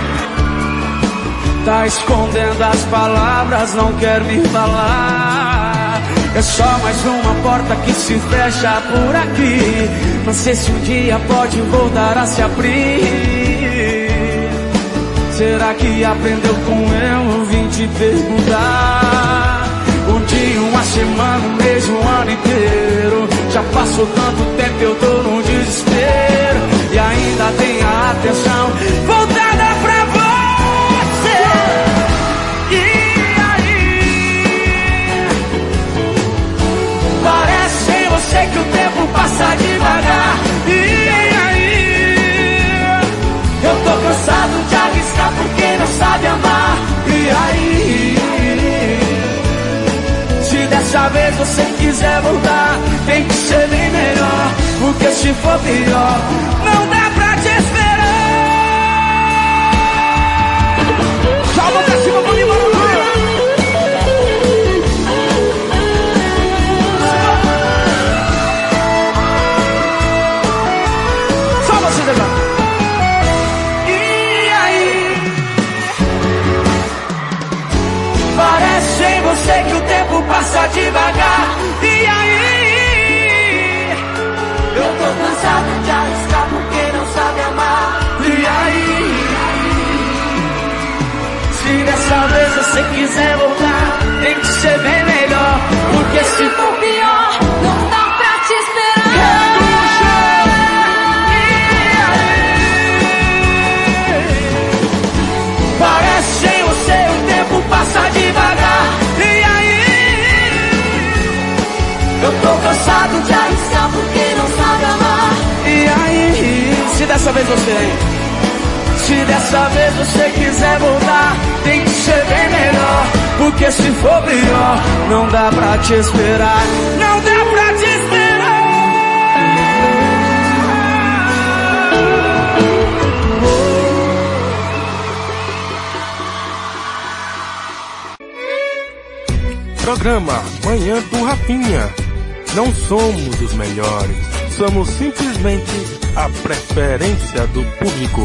Tá escondendo as palavras, não quer me falar. É só mais uma porta que se fecha por aqui. Não sei se um dia pode voltar a se abrir. Será que aprendeu com eu? Vim te perguntar. Um dia, uma semana, um mês, um ano inteiro. Já passou tanto tempo, eu tô no desespero. E ainda tem a atenção voltada pra você. E sei que o tempo passa devagar. E aí, eu tô cansado de arriscar porque não sabe amar. E aí, se dessa vez você quiser voltar, tem que ser bem melhor, porque se for pior, não dá pra te esperar. Salva pra cima, vamos embora. Sei que o tempo passa devagar. E aí, eu tô cansado de arriscar porque não sabe amar. E aí, se dessa vez você quiser voltar, tem que ser bem melhor, porque se for pior, não dá pra te esperar. Parece sem você o tempo passa devagar. Eu tô cansado de arriscar porque não sabe amar. E aí, se dessa vez você, se dessa vez você quiser voltar, tem que ser bem melhor, porque se for pior, não dá pra te esperar. Não dá pra te esperar. Programa Manhã do Rafinha. Não somos os melhores, somos simplesmente a preferência do público.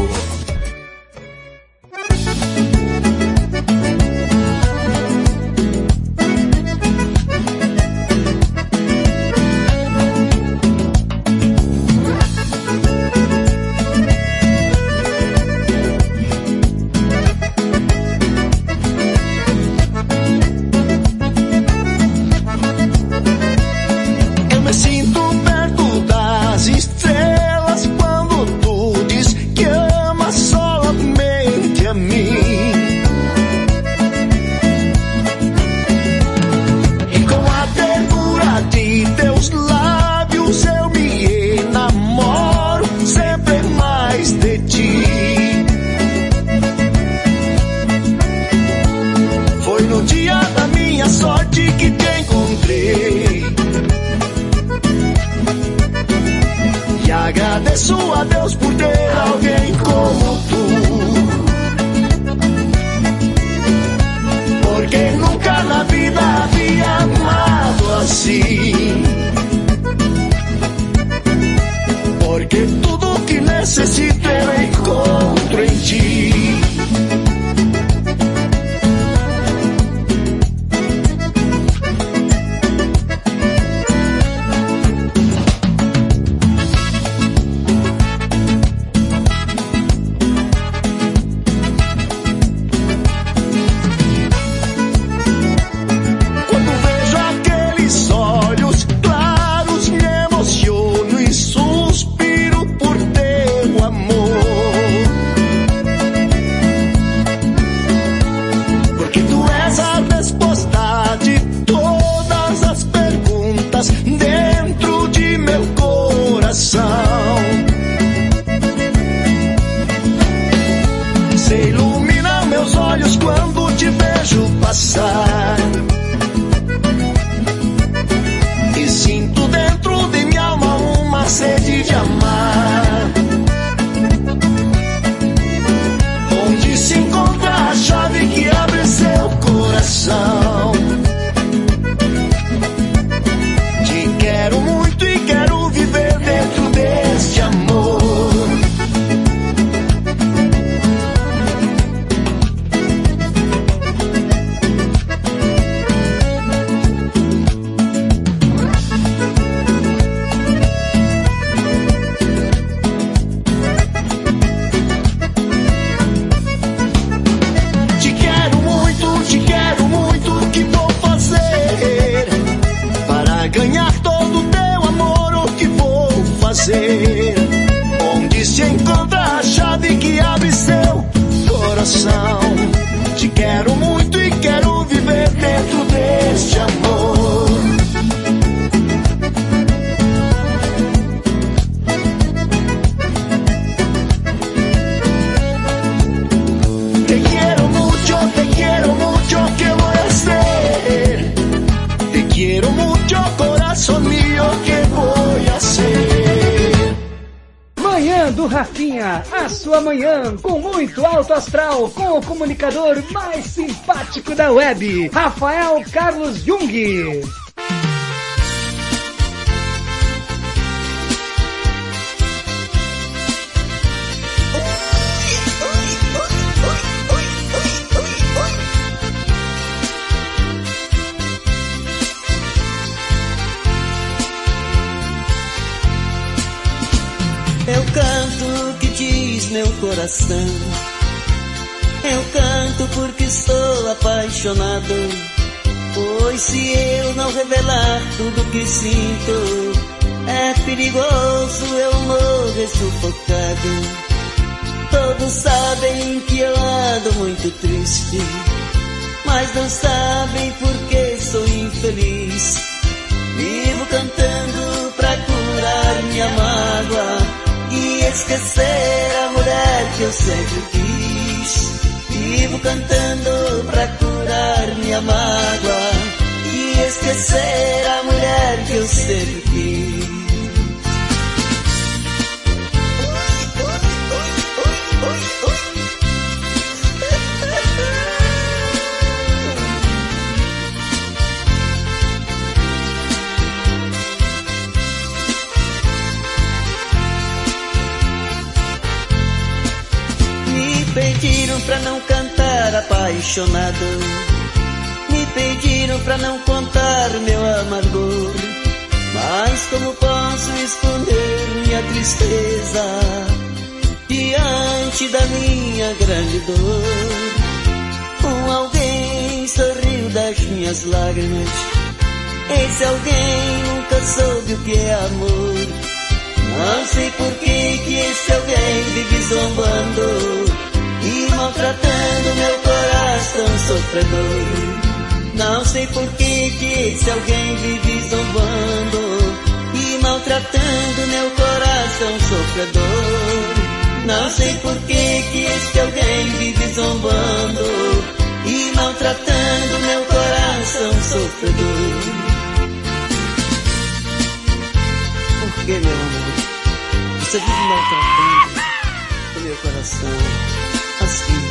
Rafinha, a sua manhã com muito alto astral, com o comunicador mais simpático da web, Rafael Carlos Jung. Eu canto que diz meu coração, eu canto porque sou apaixonado, pois se eu não revelar tudo que sinto, é perigoso eu morrer sufocado. Todos sabem que eu ando muito triste, mas não sabem por que sou infeliz. Vivo cantando pra curar minha mágoa e esquecer a mulher que eu sempre quis. Vivo cantando pra curar minha mágoa e esquecer a mulher que eu sempre quis. Pediram pra não cantar apaixonado, me pediram pra não contar meu amargor, mas como posso esconder minha tristeza diante da minha grande dor? Um alguém sorriu das minhas lágrimas, esse alguém nunca soube o que é amor. Não sei por que que esse alguém vive zombando e maltratando meu coração sofredor. Não sei por que que esse alguém vive zombando e maltratando meu coração sofredor. Não sei por que que esse alguém vive zombando e maltratando meu coração sofredor. Por que, meu amor, você vive maltratando o meu coração assim?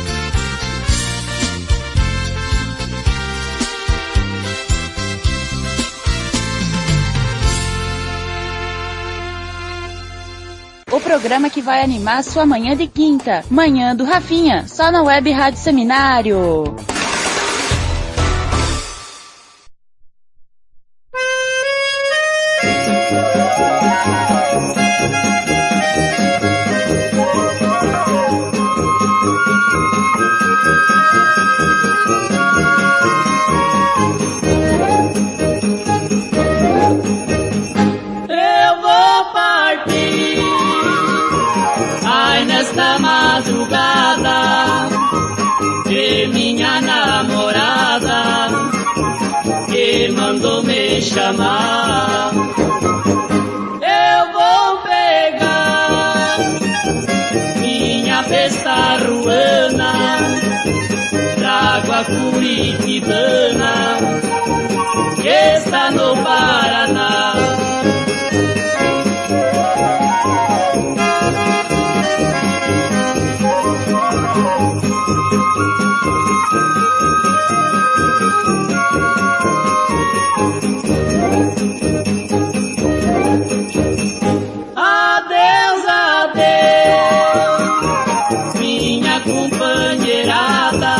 O programa que vai animar sua manhã de quinta, Manhã do Rafinha, só na Web Rádio Seminário. Nesta madrugada, e minha namorada que mandou me chamar. Eu vou pegar minha besta ruana, trago a curitibana que está no Paraná. Adeus, adeus, minha companheirada,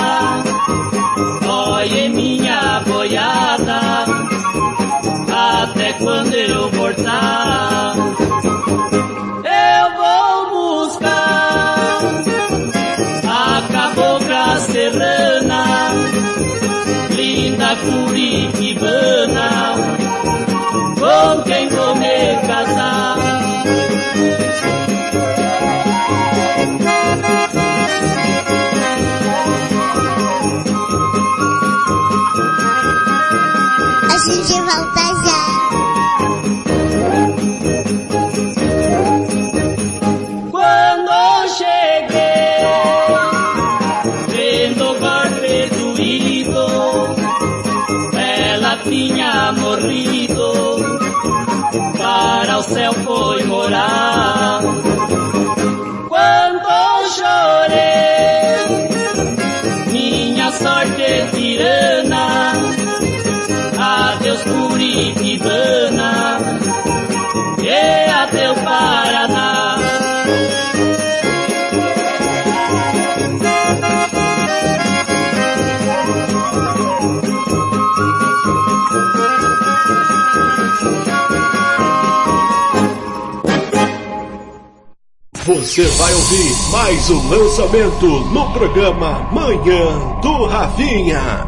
olhe minha boiada, até quando eu voltar, eu vou buscar a cabocla serrana, linda curitibana, com quem vou me casar. A gente volta já. Quando cheguei, vendo o golpe doído, ela tinha morrido, para o céu foi morar. Você vai ouvir mais um lançamento no programa Manhã do Rafinha.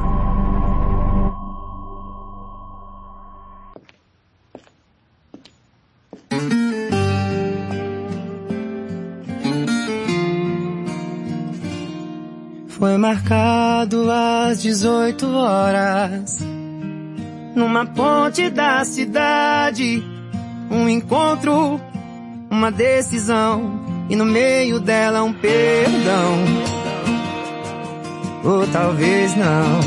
Foi marcado às dezoito horas, numa ponte da cidade, um encontro, uma decisão, e no meio dela um perdão, ou talvez não.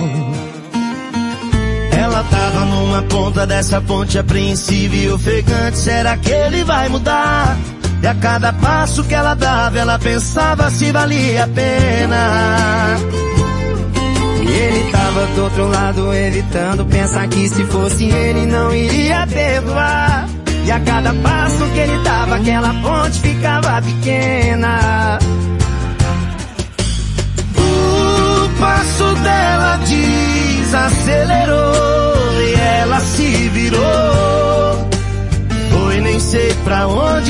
Ela tava numa ponta dessa ponte apreensiva e ofegante, será que ele vai mudar? E a cada passo que ela dava, ela pensava se valia a pena. E ele tava do outro lado evitando pensar que se fosse ele não iria perdoar. E a cada passo que ele dava, aquela ponte ficava pequena. O passo dela desacelerou e ela se virou. Foi nem sei pra onde.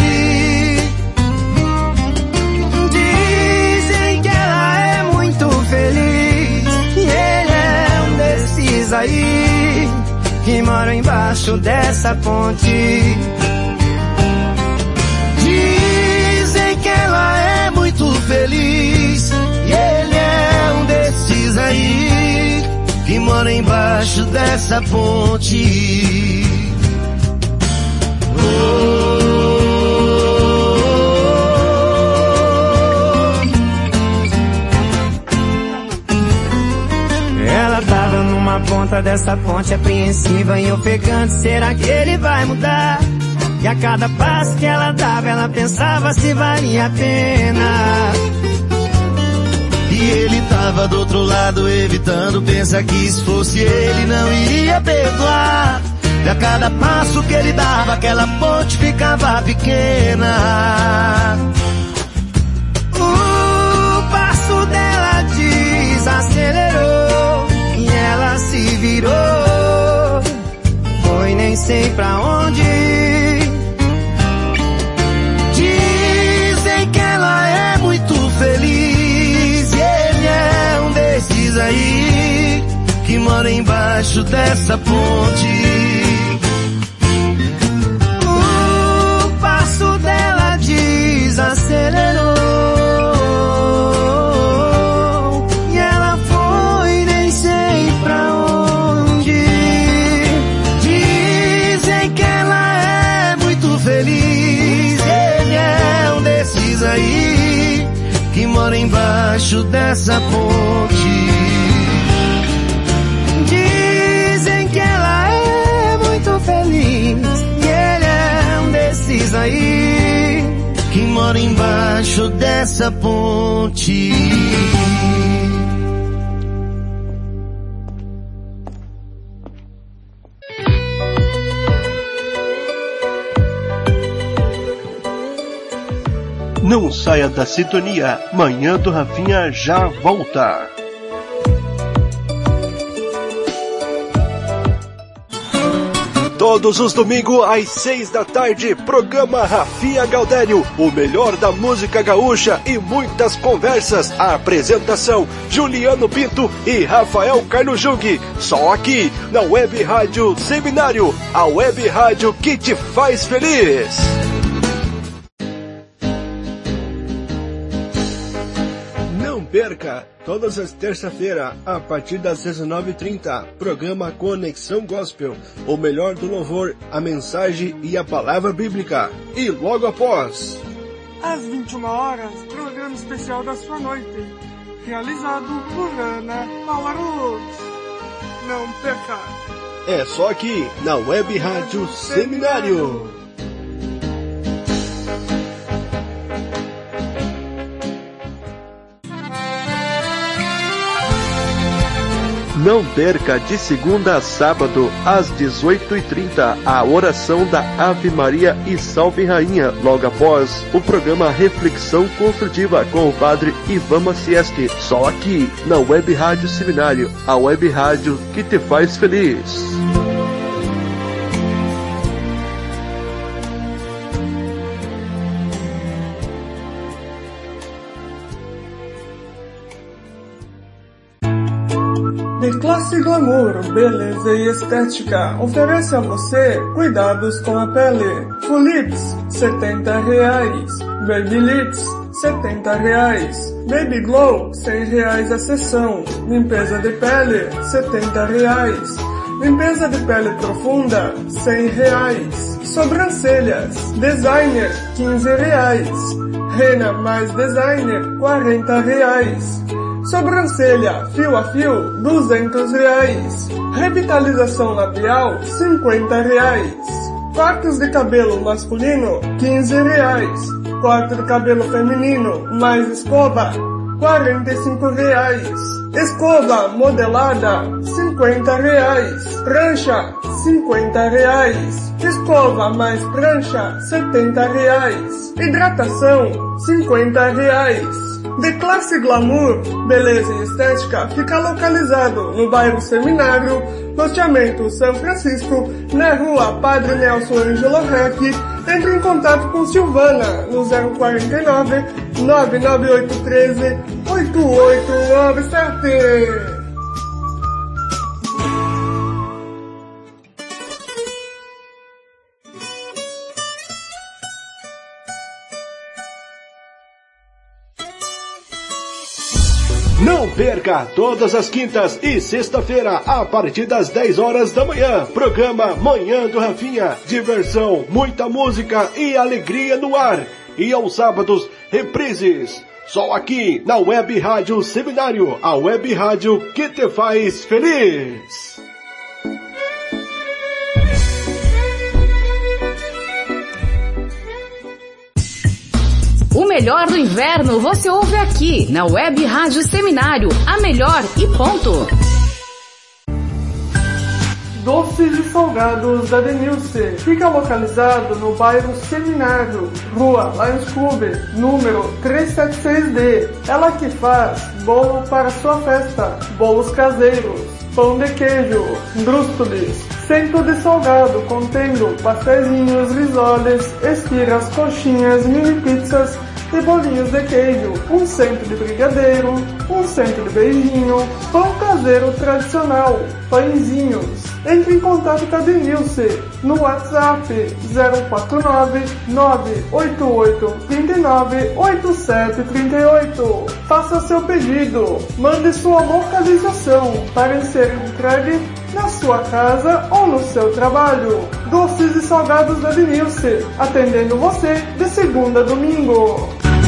Dizem que ela é muito feliz e ele é um desses aí que mora embaixo dessa ponte. Dizem que ela é muito feliz e ele é um desses aí que mora embaixo dessa ponte. Oh. Ela tava numa ponta dessa ponte apreensiva e ofegante, será que ele vai mudar? E a cada passo que ela dava, ela pensava se valia a pena. E ele tava do outro lado evitando pensar que se fosse ele não iria perdoar. E a cada passo que ele dava, aquela ponte ficava pequena. O passo dela desacelerou e ela se virou. Foi nem sei pra onde. Dizem que ela é muito feliz e ele é um desses aí que mora embaixo dessa ponte. O passo dela desacelerou e ela foi nem sei pra onde. Dizem que ela é muito feliz, ele é um desses aí que mora embaixo dessa ponte. Dizem que ela é muito feliz e ele é um desses aí que mora embaixo dessa ponte. Não saia da sintonia, Manhã do Rafinha já volta. Todos os domingos às seis da tarde, programa Rafinha Gaudério, o melhor da música gaúcha e muitas conversas. A apresentação, Juliano Pinto e Rafael Carlos Jung. Só aqui, na Web Rádio Seminário, a Web Rádio que te faz feliz. Não perca! Todas as terças-feiras, a partir das dezenove e trinta, programa Conexão Gospel, o melhor do louvor, a mensagem e a palavra bíblica. E logo após, às vinte e uma horas, programa especial da sua noite, realizado por Ana Paula Luz. Não perca! É só aqui, na Web Rádio Seminário. Não perca de segunda a sábado, às dezoito e trinta, a oração da Ave Maria e Salve Rainha, logo após o programa Reflexão Construtiva com o padre Ivan Macieski, só aqui na Web Rádio Seminário, a Web Rádio que te faz feliz. De Classe Glamour, beleza e estética, oferece a você cuidados com a pele. Full Lips, setenta reais. Baby Lips, setenta reais. Baby Glow, cem reais a sessão. Limpeza de pele, setenta reais. Limpeza de pele profunda, cem reais. Sobrancelhas, designer, quinze reais. Rena mais designer, quarenta reais. Sobrancelha, fio a fio, duzentos reais. Revitalização labial, cinquenta reais. Cortes de cabelo masculino, quinze reais. Corte de cabelo feminino, mais escova, quarenta e cinco reais. Escova modelada, cinquenta reais. Prancha, cinquenta reais. Escova mais prancha, setenta reais. Hidratação, cinquenta reais. De Classe Glamour, beleza e estética, fica localizado no bairro Seminário, loteamento São Francisco, na rua Padre Nelson Ângelo Rec. Entre em contato com Silvana no zero quarenta e nove, nove nove oito um três, oito oito nove sete. Não perca todas as quintas e sexta-feira, a partir das dez horas da manhã, programa Manhã do Rafinha. Diversão, muita música e alegria no ar. E aos sábados, reprises. Só aqui na Web Rádio Seminário, a Web Rádio que te faz feliz. O melhor do inverno você ouve aqui, na Web Rádio Seminário. A melhor e ponto. Doces e salgados da Denilce. Fica localizado no bairro Seminário, Rua Lions Club, número trezentos e setenta e seis D. Ela que faz bolo para sua festa, bolos caseiros, pão de queijo, brústules, centro de salgado contendo pastéisinhos, risoles, esfirras, coxinhas, mini pizzas e bolinhos de queijo, um centro de brigadeiro, um centro de beijinho, pão caseiro tradicional, pãezinhos. Entre em contato com a Denilce no WhatsApp zero quatro nove, nove oito oito, dois nove, oito sete três oito. Faça seu pedido, mande sua localização para ser entregue na sua casa ou no seu trabalho. Doces e salgados da Denilce, atendendo você de segunda a domingo.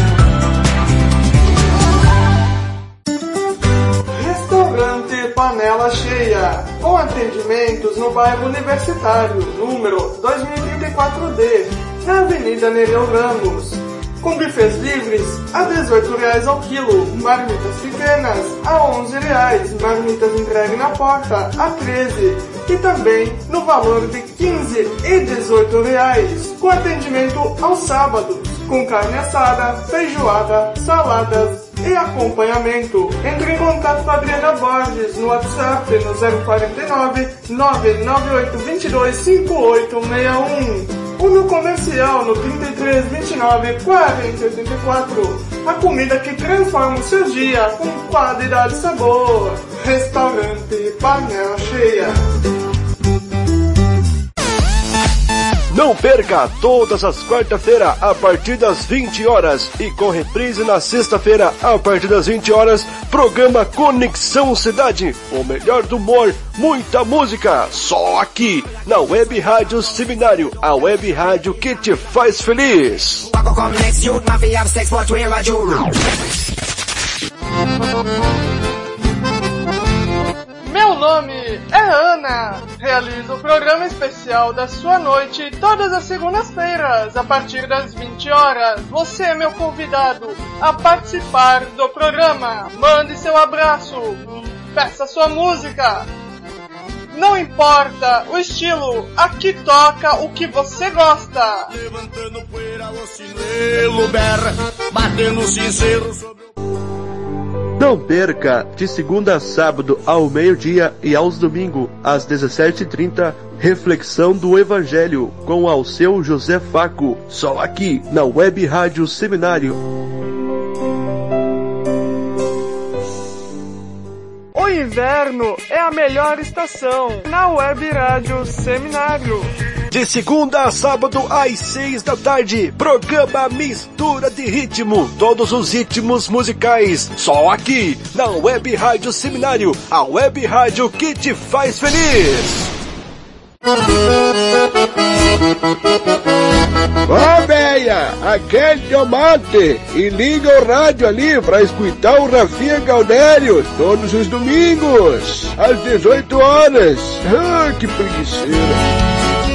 Restaurante Panela Cheia, com atendimentos no bairro Universitário, número dois mil e trinta e quatro D, na Avenida Nereu Ramos. Com bufês livres a dezoito reais ao quilo, marmitas pequenas a onze reais, marmitas entregue na porta a treze e também no valor de quinze e dezoito reais, com atendimento aos sábados, com carne assada, feijoada, saladas e acompanhamento. Entre em contato com a Adriana Borges no WhatsApp no zero quarenta e nove, nove nove oito dois dois, cinco oito seis um. Ou no comercial no trinta e três, vinte e nove, quarenta, oitenta e quatro. A comida que transforma o seu dia com qualidade e sabor. Restaurante Panela Cheia. Não perca todas as quarta-feiras a partir das vinte horas e com reprise na sexta-feira a partir das vinte horas, programa Conexão Cidade, o melhor do humor, muita música, só aqui na Web Rádio Seminário, a Web Rádio que te faz feliz. Meu nome é Ana. Realizo o programa especial da sua noite todas as segundas-feiras, a partir das vinte horas. Você é meu convidado a participar do programa. Mande seu abraço, peça sua música. Não importa o estilo, aqui toca o que você gosta. Levantando poeira, o sinelo berra, batendo sincero sobre o... Não perca, de segunda a sábado ao meio-dia e aos domingos às dezessete e trinta, Reflexão do Evangelho com Alceu José Faco, só aqui na Web Rádio Seminário. O inverno é a melhor estação na Web Rádio Seminário. De segunda a sábado às seis da tarde, programa Mistura de Ritmo, todos os ritmos musicais, só aqui na Web Rádio Seminário, a Web Rádio que te faz feliz. Ó, véia, aquele tomate e liga o rádio ali pra escutar o Rafinha Galdério todos os domingos, às dezoito horas. Ah, que preguiceira.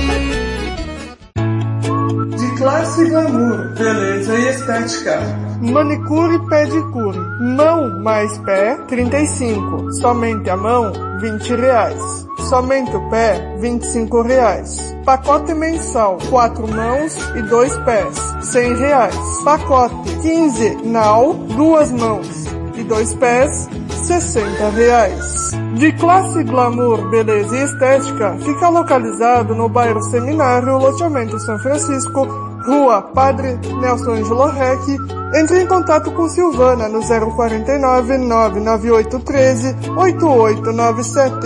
Classe Glamour, beleza e estética. Manicure e pedicure. Mão mais pé, trinta e cinco. Somente a mão, vinte reais. Somente o pé, vinte e cinco reais. Pacote mensal, quatro mãos e dois pés, cem reais. Pacote quinze nau, duas mãos e dois pés, sessenta reais. De Classe Glamour, beleza e estética, fica localizado no bairro Seminário, loteamento São Francisco, Rua Padre Nelson Angelo Rec. Entre em contato com Silvana no zero quarenta e nove, nove nove oito um três, oito oito nove sete.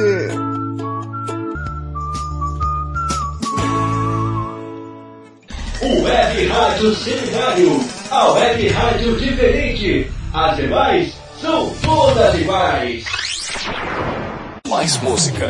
Web Rádio Seminário, a Web Rádio diferente. As demais são todas iguais. Mais música.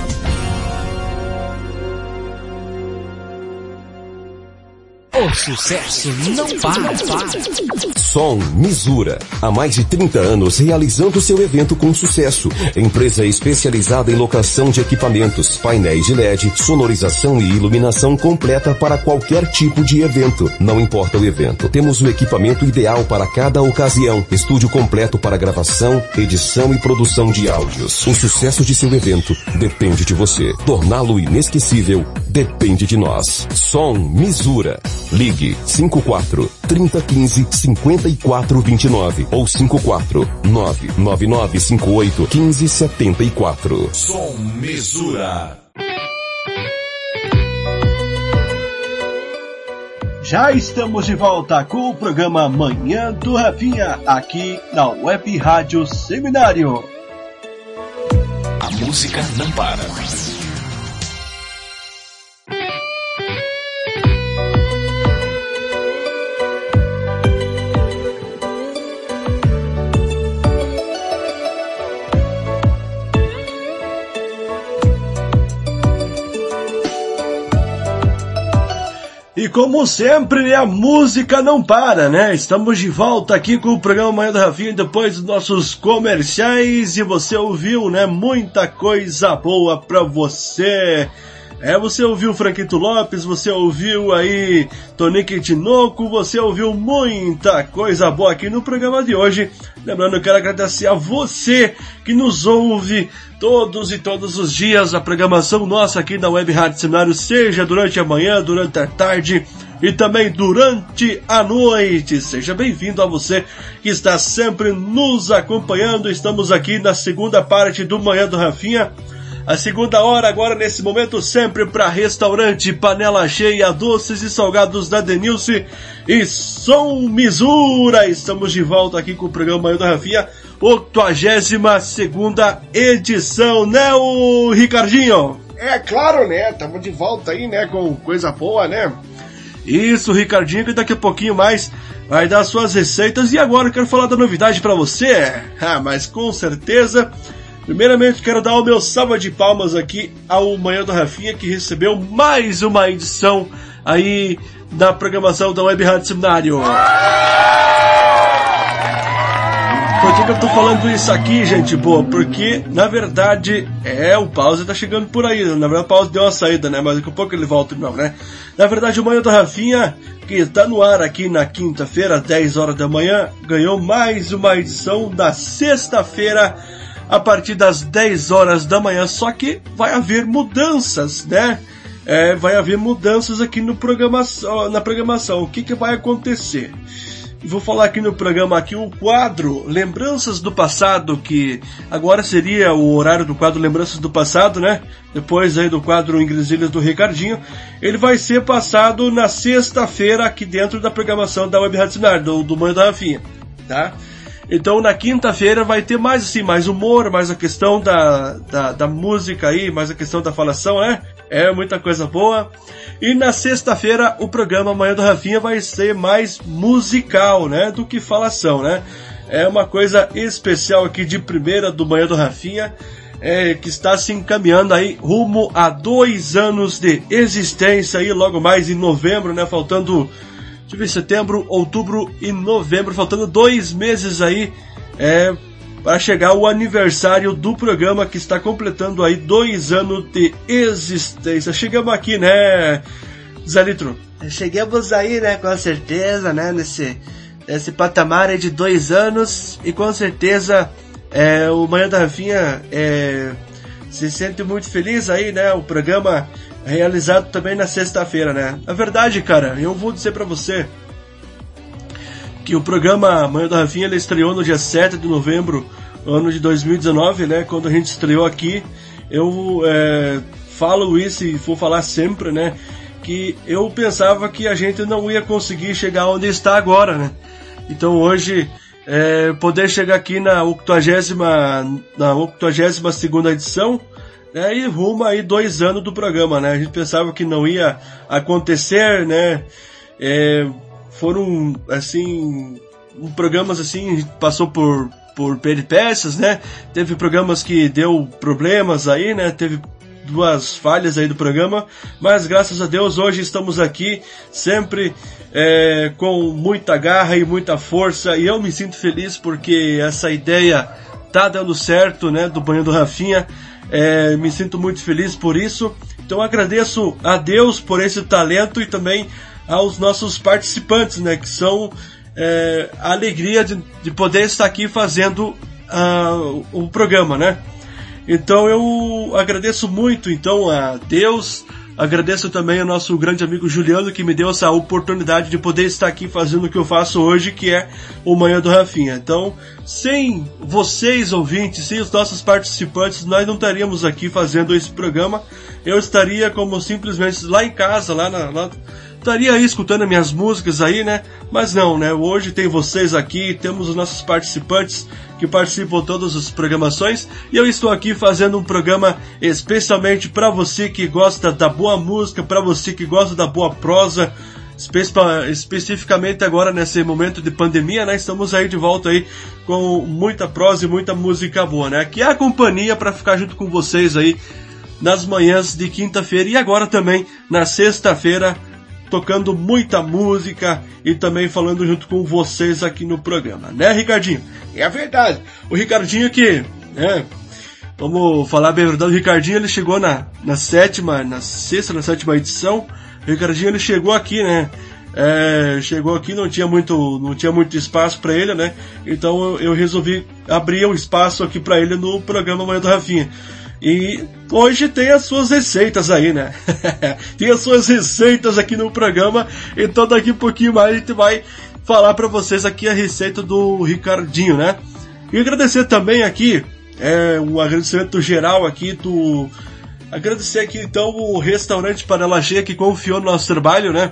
O sucesso não para, para. Som Misura. Há mais de trinta anos realizando seu evento com sucesso. Empresa especializada em locação de equipamentos, painéis de L E D, sonorização e iluminação completa para qualquer tipo de evento. Não importa o evento, temos o equipamento ideal para cada ocasião. Estúdio completo para gravação, edição e produção de áudios. O sucesso de seu evento depende de você. Torná-lo inesquecível depende de nós. Som Misura. Ligue cinco quatro, trinta, quinze, cinquenta e quatro, vinte e nove ou cinco quatro, nove nove nove cinco oito, quinze, setenta e quatro. Som Misura. Já estamos de volta com o programa Manhã do Rafinha, aqui na Web Rádio Seminário. A música não para. E como sempre, a música não para, né? Estamos de volta aqui com o programa Manhã do Rafinha, depois dos nossos comerciais, e você ouviu, né? Muita coisa boa pra você. É, você ouviu Franquito Lopes, você ouviu aí Tonique Tinoco, você ouviu muita coisa boa aqui no programa de hoje. Lembrando, eu quero agradecer a você que nos ouve todos e todos os dias, a programação nossa aqui na Web Rádio Seminário, seja durante a manhã, durante a tarde e também durante a noite. Seja bem-vindo a você que está sempre nos acompanhando. Estamos aqui na segunda parte do Manhã do Rafinha. A segunda hora agora, nesse momento, sempre para restaurante Panela Cheia, doces e salgados da Denilce e Som Misura. Estamos de volta aqui com o programa Manhã do Rafinha, oitagésima segunda edição, né, o Ricardinho? É claro, né? Estamos de volta aí, né, com coisa boa, né? Isso, Ricardinho, que daqui a pouquinho mais vai dar suas receitas. E agora eu quero falar da novidade para você. Ah, mas com certeza... Primeiramente, quero dar o meu salva de palmas aqui ao Manhã do Rafinha, que recebeu mais uma edição aí da programação da Web Rádio Seminário. Por que que eu tô falando isso aqui, gente boa? Porque, na verdade, é, o Pause tá chegando por aí. Na verdade, o Pause deu uma saída, né? Mas daqui a pouco ele volta de novo, né? Na verdade, o Manhã do Rafinha, que tá no ar aqui na quinta-feira, às dez horas da manhã, ganhou mais uma edição da sexta-feira, a partir das dez horas da manhã, só que vai haver mudanças, né? É, vai haver mudanças aqui no programação, na programação. O que que vai acontecer? Vou falar aqui no programa aqui o quadro Lembranças do Passado, que agora seria o horário do quadro Lembranças do Passado, né? Depois aí do quadro Ingresilhas do Ricardinho. Ele vai ser passado na sexta-feira aqui dentro da programação da Web Rádio Seminário, do, do Manhã da Rafinha, tá? Então na quinta-feira vai ter mais assim, mais humor, mais a questão da, da, da música aí, mais a questão da falação, né? É muita coisa boa. E na sexta-feira o programa Manhã do Rafinha vai ser mais musical, né? Do que falação, né? É uma coisa especial aqui de primeira do Manhã do Rafinha, é, que está se encaminhando aí rumo a dois anos de existência aí, logo mais em novembro, né? Faltando... Deixa eu ver, setembro, outubro e novembro, faltando dois meses aí é, para chegar o aniversário do programa que está completando aí dois anos de existência. Chegamos aqui, né, Zé Litro? Chegamos aí, né, com certeza, né, nesse, nesse patamar aí de dois anos e com certeza é, o Manhã da Rafinha é, se sente muito feliz aí, né, o programa... realizado também na sexta-feira, né? Na verdade, cara, eu vou dizer pra você que o programa Manhã da Rafinha ele estreou no dia sete de novembro, ano de dois mil e dezenove, né? Quando a gente estreou aqui, eu é, falo isso e vou falar sempre, né? Que eu pensava que a gente não ia conseguir chegar onde está agora, né? Então hoje, é, poder chegar aqui na octogésima, na octogésima segunda edição, né, e rumo aí dois anos do programa, né? A gente pensava que não ia acontecer, né? É, foram, assim, um, programas assim, a gente passou por, por peripécias, né? Teve programas que deu problemas aí, né? Teve duas falhas aí do programa, mas graças a Deus hoje estamos aqui sempre é, com muita garra e muita força, e eu me sinto feliz porque essa ideia tá dando certo, né? Do Banho do Rafinha. É, me sinto muito feliz por isso. Então agradeço a Deus por esse talento e também aos nossos participantes, né, que são é, a alegria de, de poder estar aqui fazendo uh, o programa, né? Então eu agradeço muito então a Deus, agradeço também ao nosso grande amigo Juliano que me deu essa oportunidade de poder estar aqui fazendo o que eu faço hoje, que é o Manhã do Rafinha. Então, sem vocês ouvintes, sem os nossos participantes, nós não estaríamos aqui fazendo esse programa. Eu estaria como simplesmente lá em casa, lá na... Lá, estaria aí escutando minhas músicas aí, né? Mas não, né? Hoje tem vocês aqui, temos os nossos participantes que participam de todas as programações, e eu estou aqui fazendo um programa especialmente para você que gosta da boa música, para você que gosta da boa prosa, espe especificamente agora nesse momento de pandemia, né? Estamos aí de volta aí com muita prosa e muita música boa, né? Aqui é a companhia para ficar junto com vocês aí nas manhãs de quinta-feira e agora também na sexta-feira, tocando muita música e também falando junto com vocês aqui no programa, né, Ricardinho? É verdade. O Ricardinho que, né, vamos falar bem a verdade, o Ricardinho ele chegou na, na sétima, na sexta, na sétima edição, o Ricardinho ele chegou aqui, né, é, chegou aqui, não tinha muito, não tinha muito espaço para ele, né, então eu, eu resolvi abrir um espaço aqui para ele no programa Manhã do Rafinha. E hoje tem as suas receitas aí, né? Tem as suas receitas aqui no programa. Então daqui a pouquinho mais a gente vai falar pra vocês aqui a receita do Ricardinho, né? E agradecer também aqui, é, um agradecimento geral aqui do... Agradecer aqui então o restaurante Panela Cheia que confiou no nosso trabalho, né?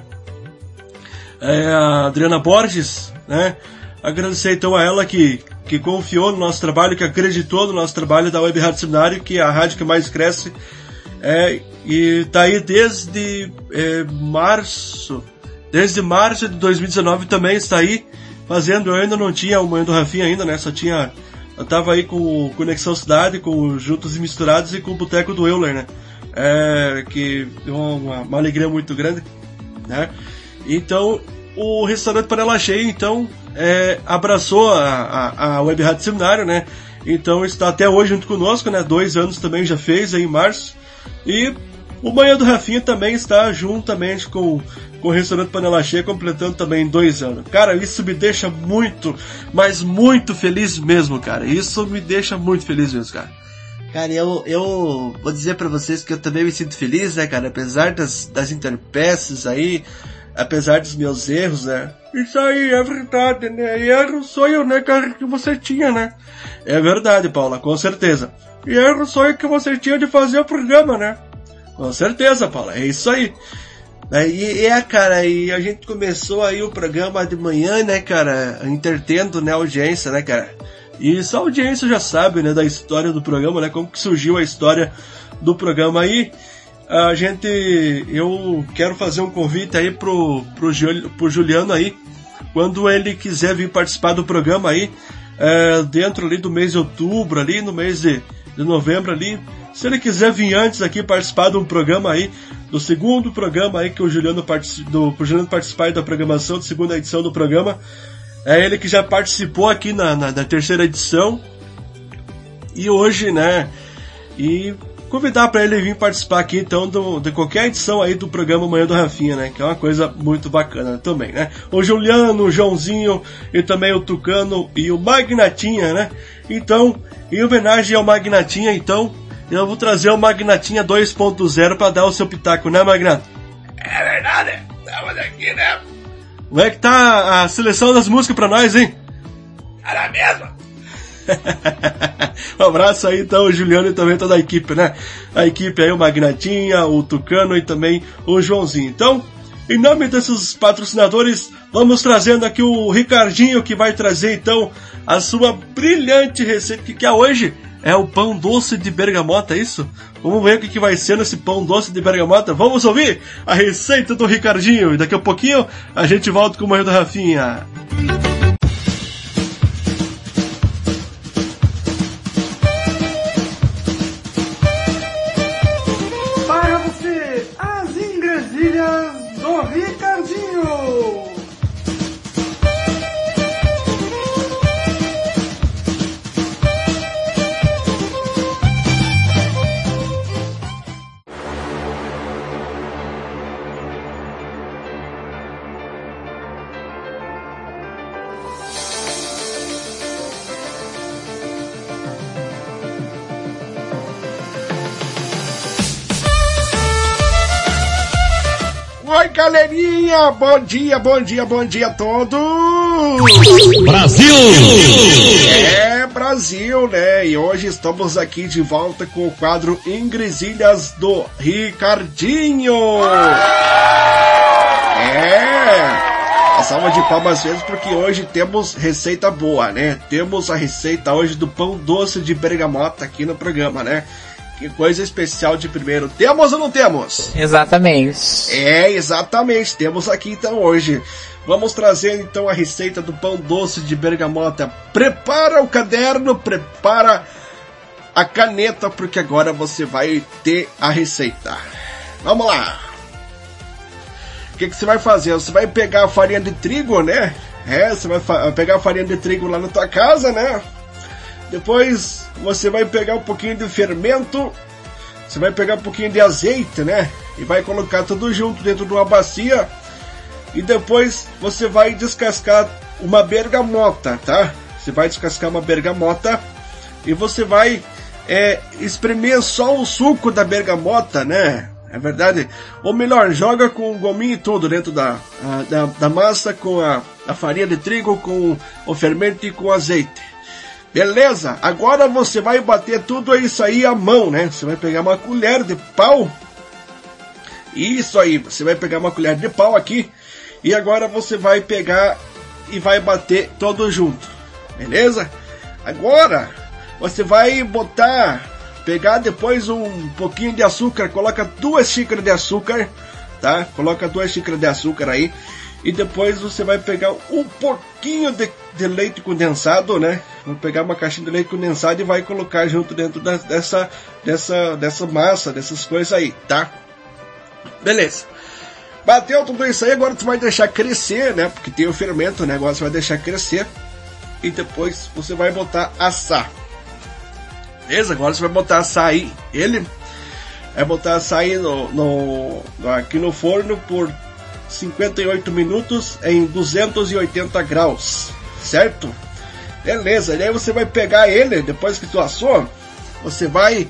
É, a Adriana Borges, né? Agradecer então a ela que... que confiou no nosso trabalho, que acreditou no nosso trabalho da Web Rádio Seminário, que é a rádio que mais cresce, é, e tá aí desde é, março, desde março de dois mil e dezenove também está aí fazendo. Eu ainda não tinha o Manhã do Rafinha ainda, né, só tinha, eu tava aí com o Conexão Cidade, com o Juntos e Misturados e com o Boteco do Euler, né, é, que deu uma, uma alegria muito grande, né, então o restaurante Panela Cheia, então, é, abraçou a, a, a Web Rádio Seminário, né? Então está até hoje junto conosco, né? Dois anos também já fez, aí em março. E o Manhã do Rafinha também está juntamente com, com o restaurante Panela Cheia, completando também dois anos. Cara, isso me deixa muito, mas muito feliz mesmo, cara. Isso me deixa muito feliz mesmo, cara. Cara, eu, eu vou dizer pra vocês que eu também me sinto feliz, né, cara? Apesar das, das interpécies aí, apesar dos meus erros, né? Isso aí é verdade, né? E erro sou eu, né, cara, que você tinha, né? É verdade, Paula, com certeza. E erro só é que você tinha de fazer o programa, né? Com certeza, Paula, é isso aí. E é, cara, e a gente começou aí o programa de manhã, né, cara, entretendo, né, a audiência, né, cara. E só a audiência já sabe, né, da história do programa, né, como que surgiu a história do programa aí. A gente, eu quero fazer um convite aí pro, pro, pro Juliano aí, quando ele quiser vir participar do programa aí, é, dentro ali do mês de outubro, ali no mês de, de novembro ali, se ele quiser vir antes aqui participar de um programa aí, do segundo programa aí que o Juliano, particip, do, pro Juliano participar da programação, da segunda edição do programa, é ele que já participou aqui na, na, na terceira edição, e hoje, né, e convidar para ele vir participar aqui, então, do, de qualquer edição aí do programa Manhã do Rafinha, né? Que é uma coisa muito bacana também, né? O Juliano, o Joãozinho e também o Tucano e o Magnatinha, né? Então, em homenagem ao Magnatinha, então, eu vou trazer o Magnatinha dois ponto zero para dar o seu pitaco, né, Magnato? É verdade, estamos aqui, né? Como é que tá a seleção das músicas pra nós, hein? Era mesmo. Um abraço aí então o Juliano e também toda a equipe, né? A equipe aí, o Magnatinha, o Tucano e também o Joãozinho. Então, em nome desses patrocinadores, vamos trazendo aqui o Ricardinho, que vai trazer então a sua brilhante receita, que, que é hoje é o pão doce de bergamota, é isso? Vamos ver o que, que vai ser nesse pão doce de bergamota. Vamos ouvir a receita do Ricardinho e daqui a pouquinho a gente volta com o Manhã do Rafinha. Do Ricardinho. Oi, galerinha! Bom dia, bom dia, bom dia a todos! Brasil! É, Brasil, né? E hoje estamos aqui de volta com o quadro Ingresilhas do Ricardinho! É! A salva de palmas vezes porque hoje temos receita boa, né? Temos a receita hoje do pão doce de bergamota aqui no programa, né? Que coisa especial de primeiro. Temos ou não temos? Exatamente. É, exatamente. Temos aqui então hoje. Vamos trazer então a receita do pão doce de bergamota. Prepara o caderno, prepara a caneta, porque agora você vai ter a receita. Vamos lá. O que, que você vai fazer? Você vai pegar a farinha de trigo, né? É, você vai pegar a farinha de trigo lá na tua casa, né? Depois você vai pegar um pouquinho de fermento, você vai pegar um pouquinho de azeite, né? E vai colocar tudo junto dentro de uma bacia. E depois você vai descascar uma bergamota, tá? Você vai descascar uma bergamota e você vai é, espremer só o suco da bergamota, né? É verdade? Ou melhor, joga com o gominho e tudo dentro da, a, da, da massa com a, a farinha de trigo, com o fermento e com o azeite. Beleza? Agora você vai bater tudo isso aí à mão, né? Você vai pegar uma colher de pau. Isso aí, você vai pegar uma colher de pau aqui. E agora você vai pegar e vai bater todo junto. Beleza? Agora você vai botar, pegar depois um pouquinho de açúcar. Coloca duas xícaras de açúcar, tá? Coloca duas xícaras de açúcar aí. E depois você vai pegar um pouquinho de, de leite condensado, né? Vai pegar uma caixinha de leite condensado e vai colocar junto dentro da, dessa, dessa, dessa massa, dessas coisas aí, tá? Beleza. Bateu tudo isso aí, agora tu vai deixar crescer, né? Porque tem o fermento, né? Agora você vai deixar crescer. E depois você vai botar assar. Beleza? Agora você vai botar assar aí. Ele vai botar assar aí no, no, aqui no forno por cinquenta e oito minutos em duzentos e oitenta graus, certo? Beleza, e aí você vai pegar ele, depois que tu assou, você vai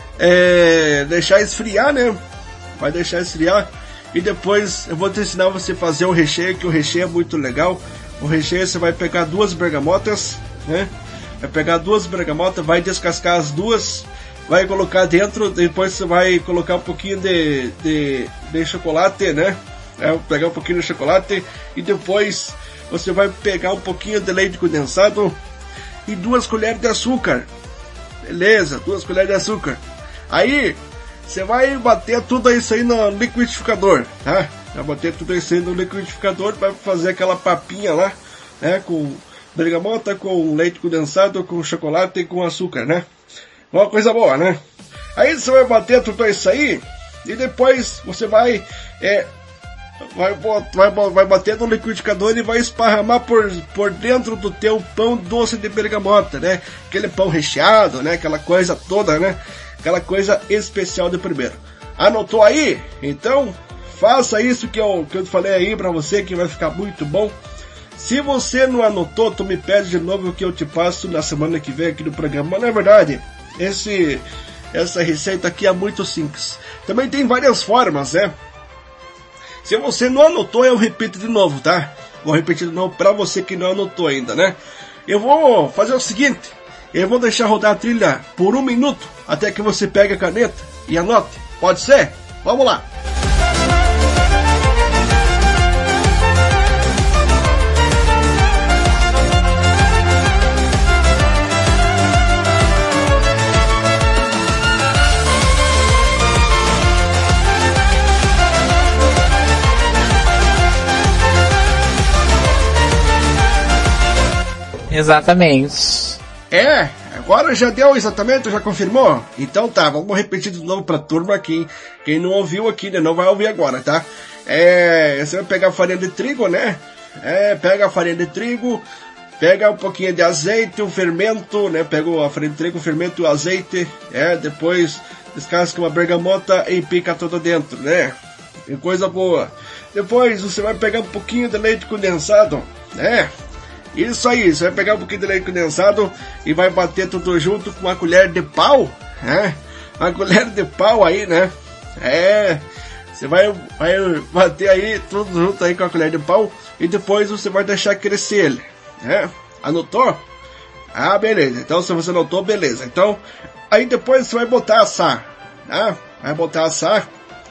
é, deixar esfriar, né? Vai deixar esfriar e depois eu vou te ensinar você fazer o recheio, que o recheio é muito legal. O recheio você vai pegar duas bergamotas, né? Vai pegar duas bergamotas, vai descascar as duas, vai colocar dentro, depois você vai colocar um pouquinho de, de, de chocolate, né? É, pegar um pouquinho de chocolate e depois você vai pegar um pouquinho de leite condensado e duas colheres de açúcar. Beleza, duas colheres de açúcar. Aí, você vai bater tudo isso aí no liquidificador, tá? Vai bater tudo isso aí no liquidificador, vai fazer aquela papinha lá, né? Com bergamota, com leite condensado, com chocolate e com açúcar, né? Uma coisa boa, né? Aí você vai bater tudo isso aí e depois você vai, é, vai, vai, vai bater no liquidificador e vai esparramar por, por dentro do teu pão doce de bergamota, né? Aquele pão recheado, né? Aquela coisa toda, né? Aquela coisa especial de primeiro. Anotou aí? Então, faça isso que eu, que eu falei aí pra você, que vai ficar muito bom. Se você não anotou, tu me pede de novo que eu te passo na semana que vem aqui no programa. Mas na verdade, esse, essa receita aqui é muito simples. Também tem várias formas, né? Se você não anotou, eu repito de novo, tá? Vou repetir de novo pra você que não anotou ainda, né? Eu vou fazer o seguinte, eu vou deixar rodar a trilha por um minuto, até que você pegue a caneta e anote. Pode ser? Vamos lá! Exatamente. É, agora já deu exatamente, já confirmou? Então tá, vamos repetir de novo pra turma aqui. Quem não ouviu aqui, né, não vai ouvir agora, tá? É, você vai pegar a farinha de trigo, né? É, pega a farinha de trigo, pega um pouquinho de azeite, o fermento, né? Pega a farinha de trigo, o fermento e o azeite, é, depois descasca uma bergamota e pica toda dentro, né? E coisa boa. Depois você vai pegar um pouquinho de leite condensado, né? Isso aí, você vai pegar um pouquinho de leite condensado e vai bater tudo junto com uma colher de pau, né? Uma colher de pau aí, né? É, você vai, vai bater aí tudo junto aí com a colher de pau e depois você vai deixar crescer ele, né? Anotou? Ah, beleza. Então, se você anotou, beleza. Então, aí depois você vai botar assar, né? Vai botar assar.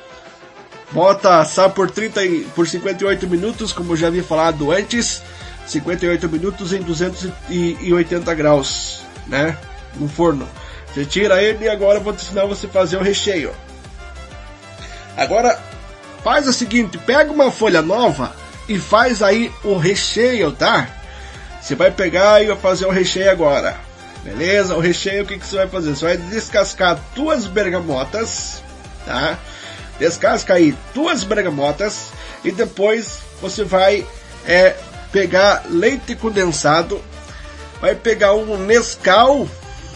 Bota assar por, trinta, por cinquenta e oito minutos, como eu já havia falado antes. cinquenta e oito minutos em duzentos e oitenta graus, né? No forno. Você tira ele e agora eu vou te ensinar você a fazer o recheio. Agora, faz o seguinte, pega uma folha nova e faz aí o recheio, tá? Você vai pegar e vai fazer o recheio agora. Beleza? O recheio, o que, que você vai fazer? Você vai descascar duas bergamotas, tá? Descasca aí duas bergamotas e depois você vai... É, pegar leite condensado, vai pegar um Nescau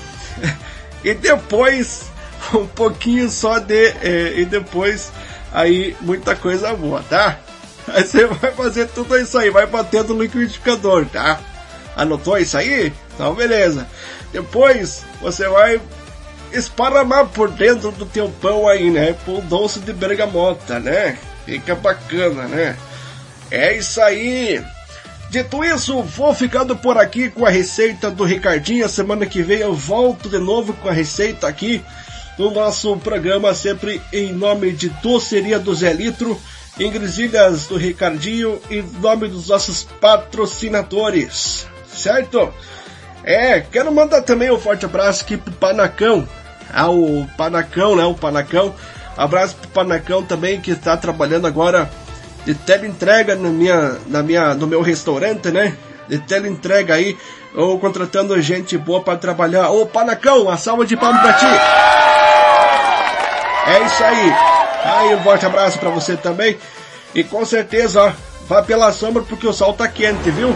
e depois um pouquinho só de é, e depois aí muita coisa boa, tá? Aí você vai fazer tudo isso aí, vai bater no liquidificador, tá? Anotou isso aí? Então beleza. Depois você vai esparramar por dentro do teu pão aí, né? Pão doce de bergamota, né? Fica bacana, né? É isso aí. Dito isso, vou ficando por aqui com a receita do Ricardinho. A semana que vem eu volto de novo com a receita aqui no nosso programa, sempre em nome de Doceria do Zé Litro, em Grisilhas do Ricardinho, em nome dos nossos patrocinadores, certo? É, quero mandar também um forte abraço aqui pro Panacão, ah, o Panacão, né, o Panacão, abraço pro Panacão também, que está trabalhando agora de teleentrega na minha, na minha, no meu restaurante, né? De teleentrega aí, ou contratando gente boa para trabalhar. Ô, Panacão, uma salva de palmas pra ti! É isso aí. Aí, um forte abraço pra você também. E com certeza, ó, vá pela sombra porque o sol tá quente, viu?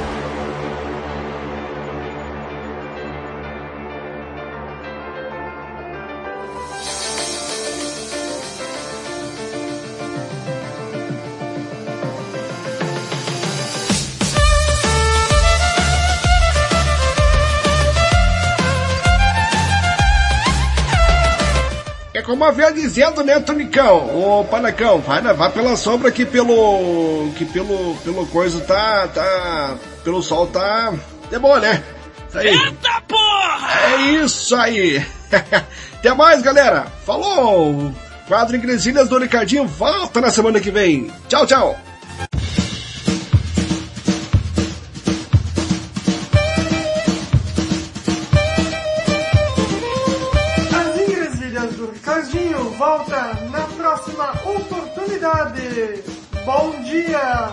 Como havia dizendo, né, Tonicão? Ô, Panacão, vai, né, vai pela sombra que pelo... que pelo... pelo coisa tá... tá... pelo sol tá... é bom, né? Isso aí. Eita porra! É isso aí! Até mais, galera. Falou! O quadro Ingresilhas do Ricardinho volta na semana que vem. Tchau, tchau. As Ingresilhas do Ricardinho volta na próxima oportunidade. Bom dia!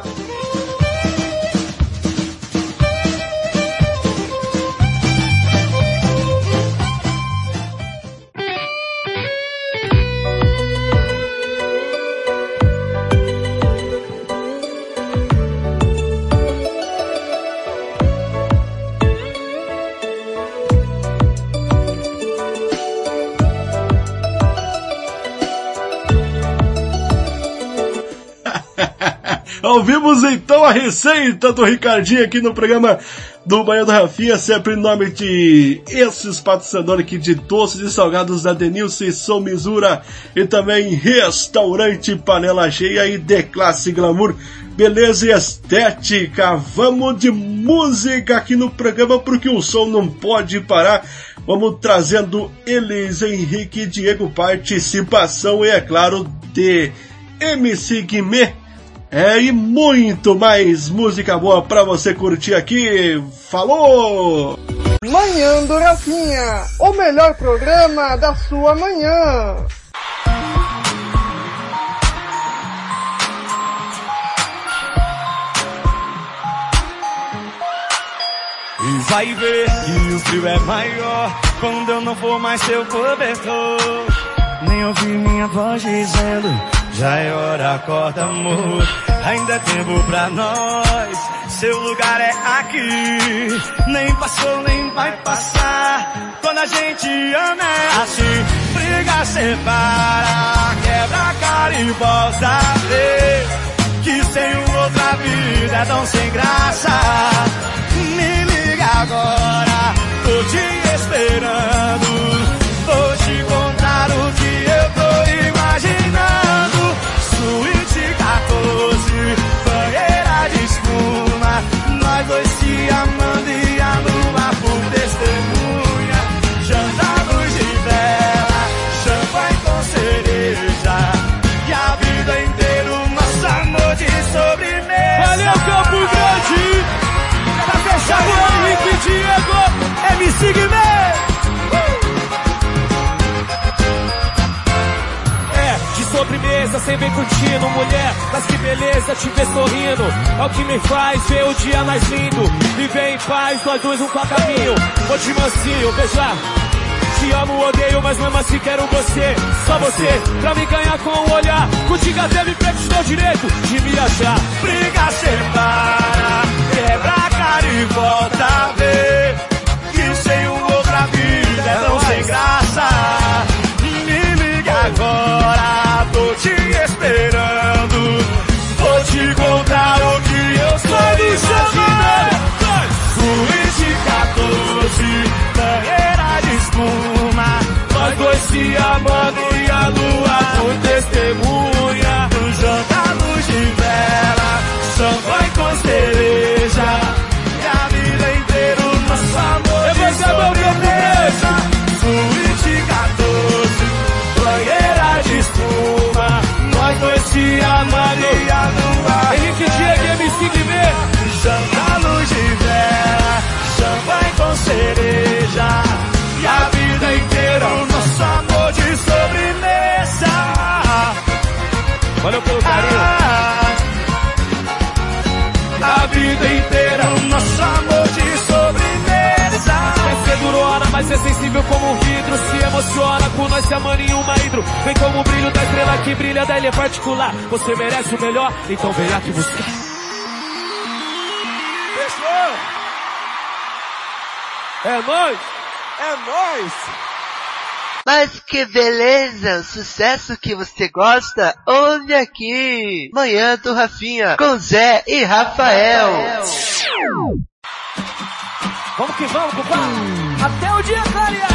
Ouvimos então a receita do Ricardinho aqui no programa do Manhã do Rafinha, sempre em nome de esses patrocinadores aqui de doces e salgados da Denilson e Som Misura, e também Restaurante Panela Cheia e The Classe Glamour, beleza e estética. Vamos de música aqui no programa porque o som não pode parar. Vamos trazendo eles, Henrique e Diego, participação e, é claro, de M C Guimê. É, e muito mais música boa pra você curtir aqui. Falou! Manhã do Rafinha, o melhor programa da sua manhã. E vai ver que o frio é maior quando eu não for mais seu cobertor. Nem ouvir minha voz dizendo: já é hora, acorda, amor. Ainda é tempo pra nós, seu lugar é aqui. Nem passou, nem vai passar. Quando a gente ama é assim. Briga, separa, quebra a cara e volta a ver que sem outra vida é tão sem graça. Me liga agora, tô te esperando. Vou te contar o que eu tô imaginando. Suíte catorze, banheira de espuma, nós dois se amando e a lua por testemunha. Janta luz de vela, champanhe com cereja, e a vida inteira o nosso amor de sobremesa. Valeu, Campo Grande! Pra fechar o Henrique e Diego, M C Guimê! Sobremesa, sem bem curtindo, mulher, mas que beleza te ver sorrindo. É o que me faz ver o dia mais lindo. Viver em paz, nós dois um pra caminho. Vou te mansinho, veja. Te amo, odeio, mas mesmo assim quero você. Só você, pra me ganhar com o olhar. Contigo até me pego, te dou direito de me achar. Briga, separa, quebra a cara e volta a ver que sem outra vida é tão sem graça. Me liga agora, tô te esperando. Vou te contar o que eu estou imaginando. Suíte catorze, banheira de espuma, nós dois se amando e a lua por testemunha. Um jantar luz de vela, champanhe com cereja, e a vida inteira o nosso amor de sobremesa. Suíte catorze, banheira de espuma, nós dois se amando e a lua. Henrique Diego, M C Guimê. Jantar luz de vela, champanhe com cereja, e a vida inteira o nosso amor de sobremesa. Valeu pelo carinho. Ah, a vida inteira o nosso amor de sobremesa. Quer ser duro hora, mas é sensível como um vidro. Se emociona com nós se amando em uma hidro. Vem como o brilho da estrela que brilha da ilha particular. Você merece o melhor, então vem aqui buscar. É nóis! É nóis! Mas que beleza! O sucesso que você gosta, ouve aqui! Manhã do Rafinha, com Zé e Rafael. Vamos que vamos, compadre! Até o dia clarear!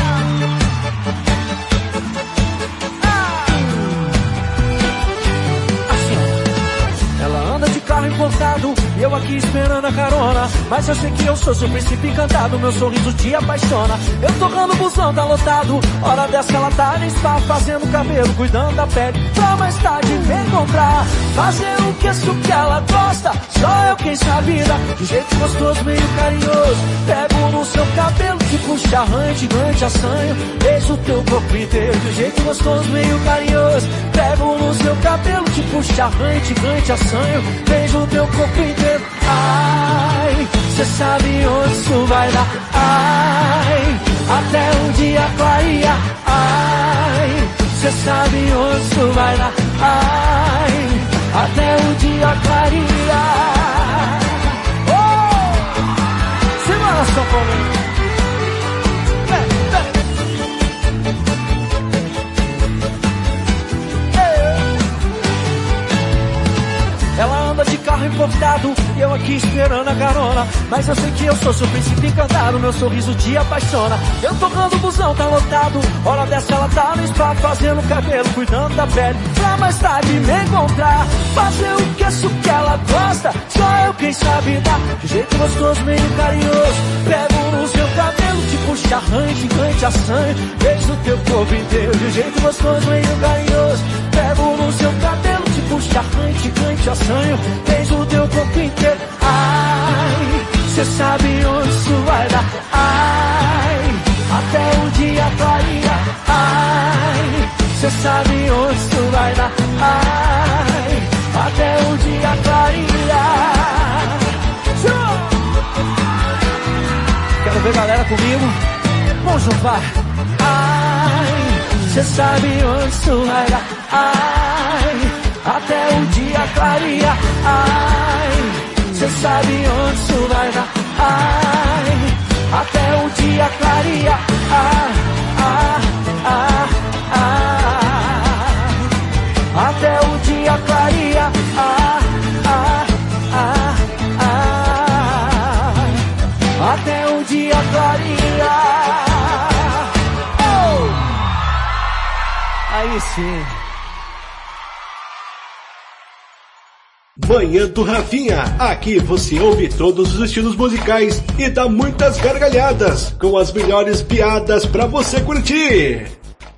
Ela anda de carro importado e eu aqui esperando a carona, mas eu sei que eu sou seu príncipe encantado, meu sorriso te apaixona. Eu tocando o busão, tá lotado, hora dessa ela tá no spa, fazendo cabelo, cuidando da pele, pra mais tarde me encontrar. Fazer o que isso que ela gosta, só eu quem sabe dar, de jeito gostoso, meio carinhoso. Pego no seu cabelo, te puxa arranho, gigante assanho, beijo o teu corpo inteiro, de jeito gostoso, meio carinhoso. Pego no seu cabelo, te puxa arranho, gigante assanho, beijo o teu corpo inteiro. Ai, cê sabe onde isso vai dar. Ai, até um dia clarear. Ai, cê sabe onde isso vai dar. Ai, até o dia clarear. Oh! Semana São Paulo. Ela anda de carro importado e eu aqui esperando a carona, mas eu sei que eu sou seu príncipe encantado, meu sorriso te apaixona. Eu tocando o busão, tá lotado, hora dessa ela tá no spa, fazendo cabelo, cuidando da pele, pra mais tarde me encontrar. Fazer o que isso que ela gosta, só eu quem sabe dar, de jeito gostoso, meio carinhoso. Pego no seu cabelo, te puxa arranho, gigante assanho, beijo o teu corpo inteiro, de jeito gostoso, meio carinhoso. Pego no seu cabelo, te puxa arranho, gigante assanho, beijo o teu corpo inteiro. Ai, cê sabe onde isso vai dar. Ai, até o dia clarear. Ai, cê sabe onde isso vai dar. Ai, até o dia clarear. Quero ver galera comigo. Vamos juntar. Ai, cê sabe onde isso vai dar. Ai, até o dia clarear. Ai, cê sabe onde isso vai dar. Ai, até o dia clarear. Ah, ah, ah, ah, até o dia clarear. Ah, ah, ah, ah, até o dia clarear. Oh! Aí sim. Manhã do Rafinha, aqui você ouve todos os estilos musicais e dá muitas gargalhadas com as melhores piadas pra você curtir.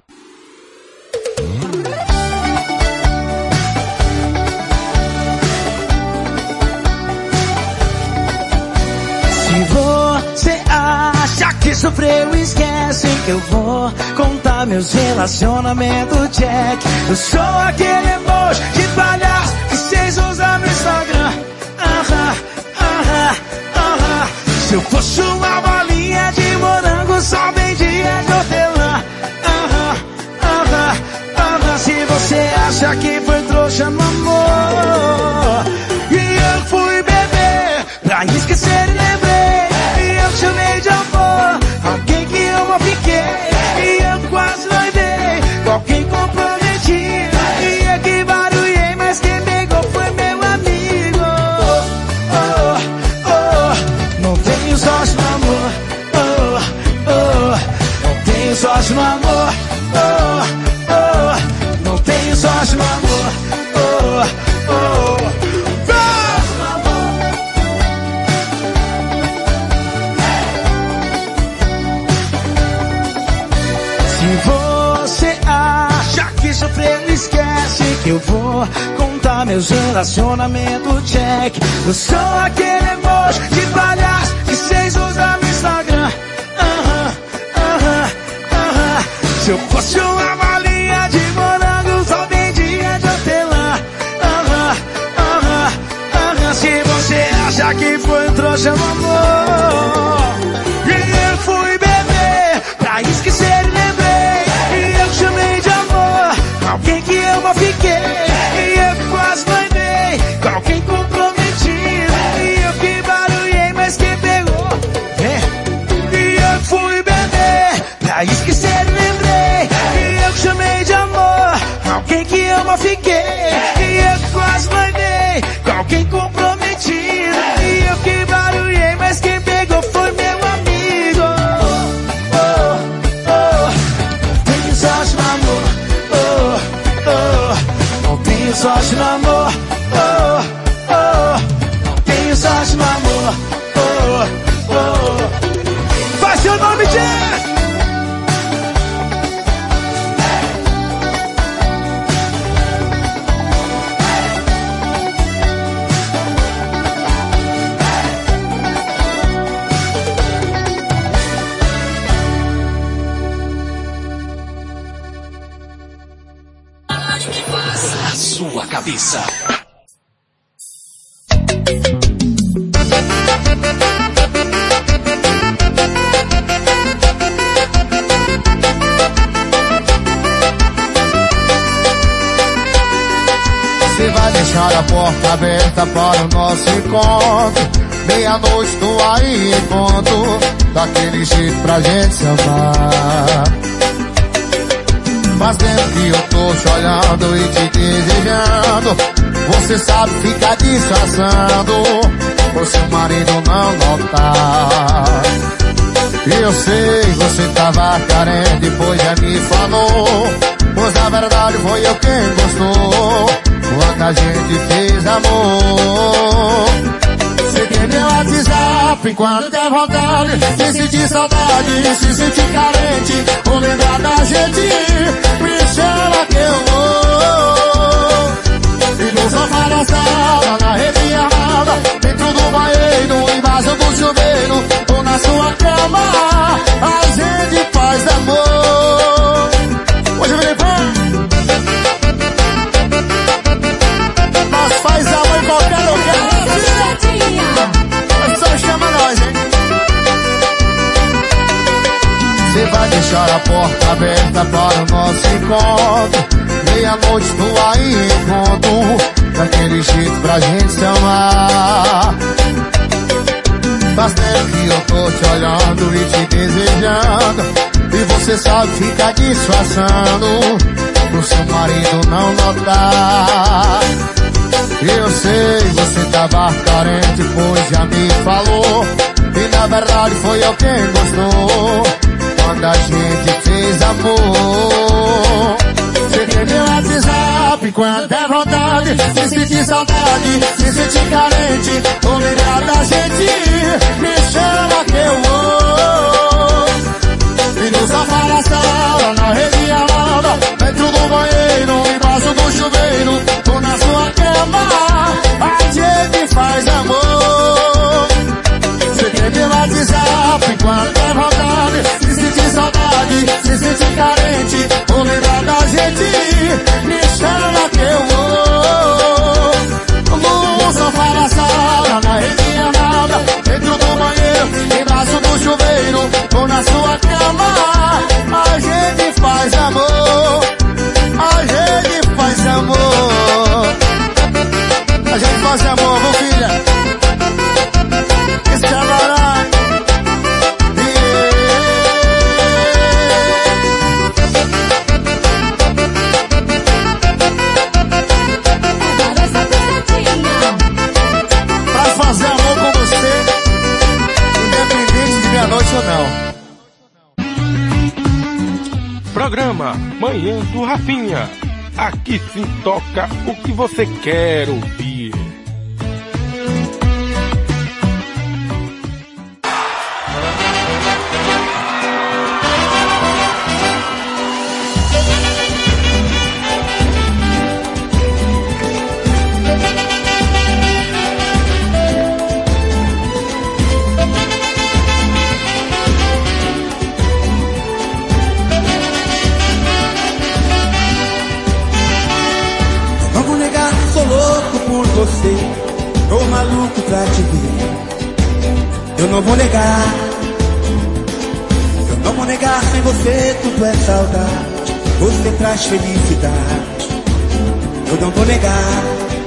Se você acha que sofreu, esquece que eu vou contar meus relacionamentos check. Eu sou aquele emoji de palhaço que vocês usam no Instagram. Aham, aham, aham. Se eu fosse uma bolinha de morango, só vendia de hortelã. Aham, aham, aham. Se você acha que foi trouxa no amor e eu fui beber pra esquecer e lembrei, e eu chamei de amor alguém que eu não fiquei, e eu quase não dei com alguém comprometido, e eu que barulhei, mas quem pegou foi meu amigo. Oh, oh, oh. Não tenho sorte no amor. Oh, oh. Não tenho sorte no amor. Oh, oh. Não tenho sorte no amor. Oh, oh. Se você acha que sofreu, esquece que eu vou contar meus relacionamentos check. Eu sou aquele emoji de palhaço que vocês usam no Instagram. Aham, aham, aham. Se eu fosse uma bolinha de morango, só vendia de hortelã. Aham, aham, aham. Se você acha que foi um trouxa no amor e eu fui beber pra esquecer e lembrei, e eu chamei de amor alguém que eu não fiquei, e eu quase não dei com alguém comprometido, e eu que barulhei, mas quem pegou é. E eu fui beber pra esquecer e lembrei, e eu chamei de amor alguém que eu não fiquei, e eu quase não dei com alguém comprometido, e eu que barulhei, mas quem pegou foi meu amigo. Oh, oh, não tenho sorte no amor. Oh, oh, não tenho sorte no amor. Oh, oh, não tenho sorte no amor. Oh, oh. Faz seu nome de... A sua cabeça. Você vai deixar a porta aberta para o nosso encontro. Meia-noite tô aí em ponto, daquele jeito pra gente se amar. Faz tempo que eu tô te olhando e te desejando. Você sabe ficar disfarçando, por seu marido não notar. Eu sei, você tava carente, pois já me falou. Pois na verdade foi eu quem gostou, quando a gente fez amor. Você tem meu WhatsApp quando der vontade, se sentir saudade, se sentir carente, ou lembrar da gente, me chama que eu vou. E no sofá da sala, na rede armada, dentro do banheiro, embaixo do chuveiro, ou na sua cama, a gente faz amor. Hoje eu virei fã. Nós faz amor em qualquer lugar. É só chama nós, hein? Você vai deixar a porta aberta para o nosso encontro. Meia-noite tô aí em ponto, daquele jeito pra gente se amar. Faz tempo que eu tô te olhando e te desejando, e você sabe ficar disfarçando, pro seu marido não notar. Eu sei, você tava carente, pois já me falou, e na verdade foi eu quem gostou, quando a gente fez amor. Você tem meu WhatsApp quando der vontade, se sentir saudade, se sentir carente, ou lembrar da gente, me chama que eu vou. E no sofá da sala, na rede armada, dentro do banheiro, embaixo do chuveiro, ou na sua cama, a gente faz amor. Você tem meu WhatsApp quando der vontade, se sentir saudade, se sentir carente, ou lembrar da gente, me chama que eu vou. No sofá da sala, na rede armada, dentro do banheiro, embaixo do chuveiro, ou na sua cama, a gente faz amor. A gente faz amor. A gente faz amor, viu, filha? Esse camarada. Pra fazer amor com você, independente de meia-noite ou não. Programa Manhã do Rafinha. Aqui se toca o que você quer ouvir. Você, tô maluco pra te ver. Eu não vou negar, eu não vou negar, sem você tudo é saudade. Você traz felicidade. Eu não vou negar,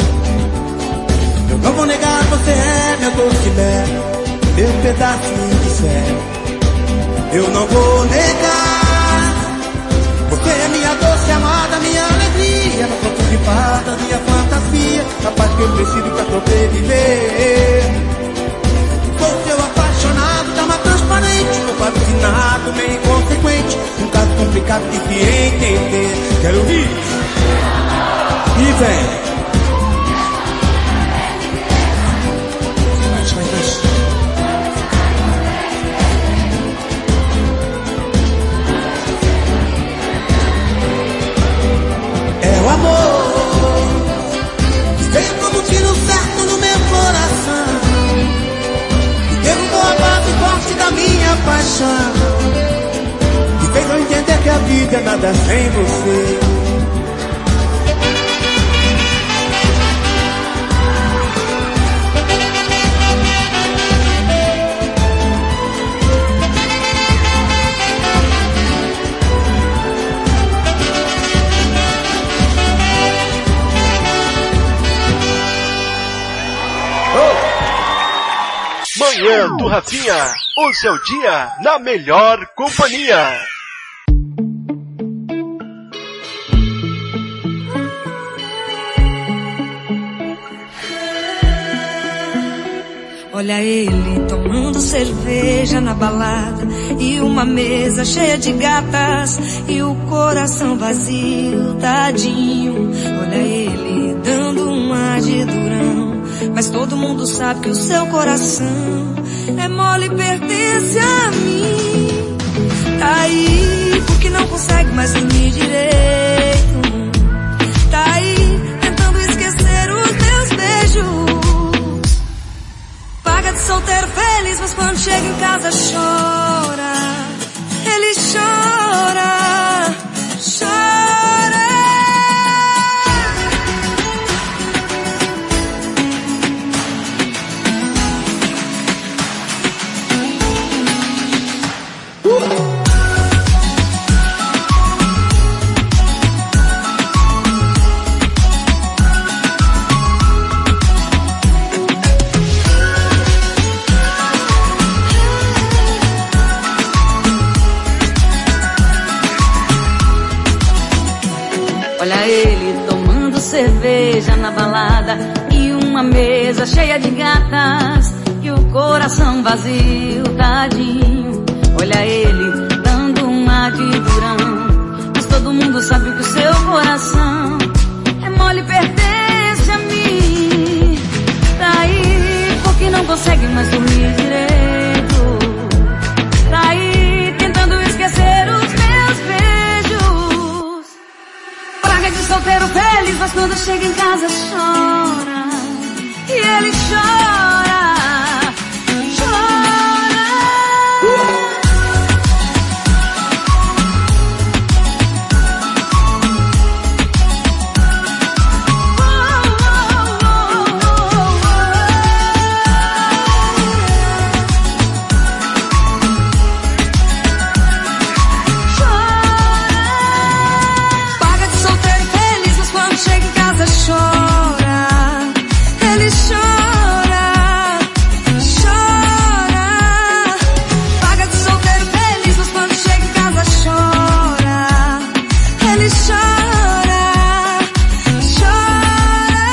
eu não vou negar, você é meu doce mel, meu pedacinho de céu. Eu não vou negar, você é minha doce amada, minha alegria, meu conto de fada, minha fantasia, a paz que eu preciso pra sobreviver. Sou seu apaixonado, dama transparente, meu fascinado, meio inconsequente, um caso complicado de se entender. Quero ouvir e vem. paixão me fez eu entender que a vida é nada sem você. Manhã do Rafinha, o seu dia na melhor companhia. Olha ele tomando cerveja na balada e uma mesa cheia de gatas e o coração vazio, tadinho. Olha ele dando um ar de durão, mas todo mundo sabe que o seu coração é mole e pertence a mim. Tá aí porque não consegue mais dormir direito. Tá aí tentando esquecer os meus beijos. Paga de solteiro feliz, mas quando chega em casa chora. Ele chora, chora. Olha ele tomando cerveja na balada e uma mesa cheia de gatas e o coração vazio, tadinho. Olha ele dando um ar de durão, mas todo mundo sabe que o seu coração é mole e pertence a mim. Tá aí porque não consegue mais dormir direito. Tá aí tentando esquecer os meus beijos. Praga de solteiro feliz, mas quando chega em casa chora. E ele chora, chora. Paga de solteiro feliz, mas quando chega em casa chora. Ele chora, chora. Paga de solteiro feliz, mas quando chega em casa chora. Ele chora, chora.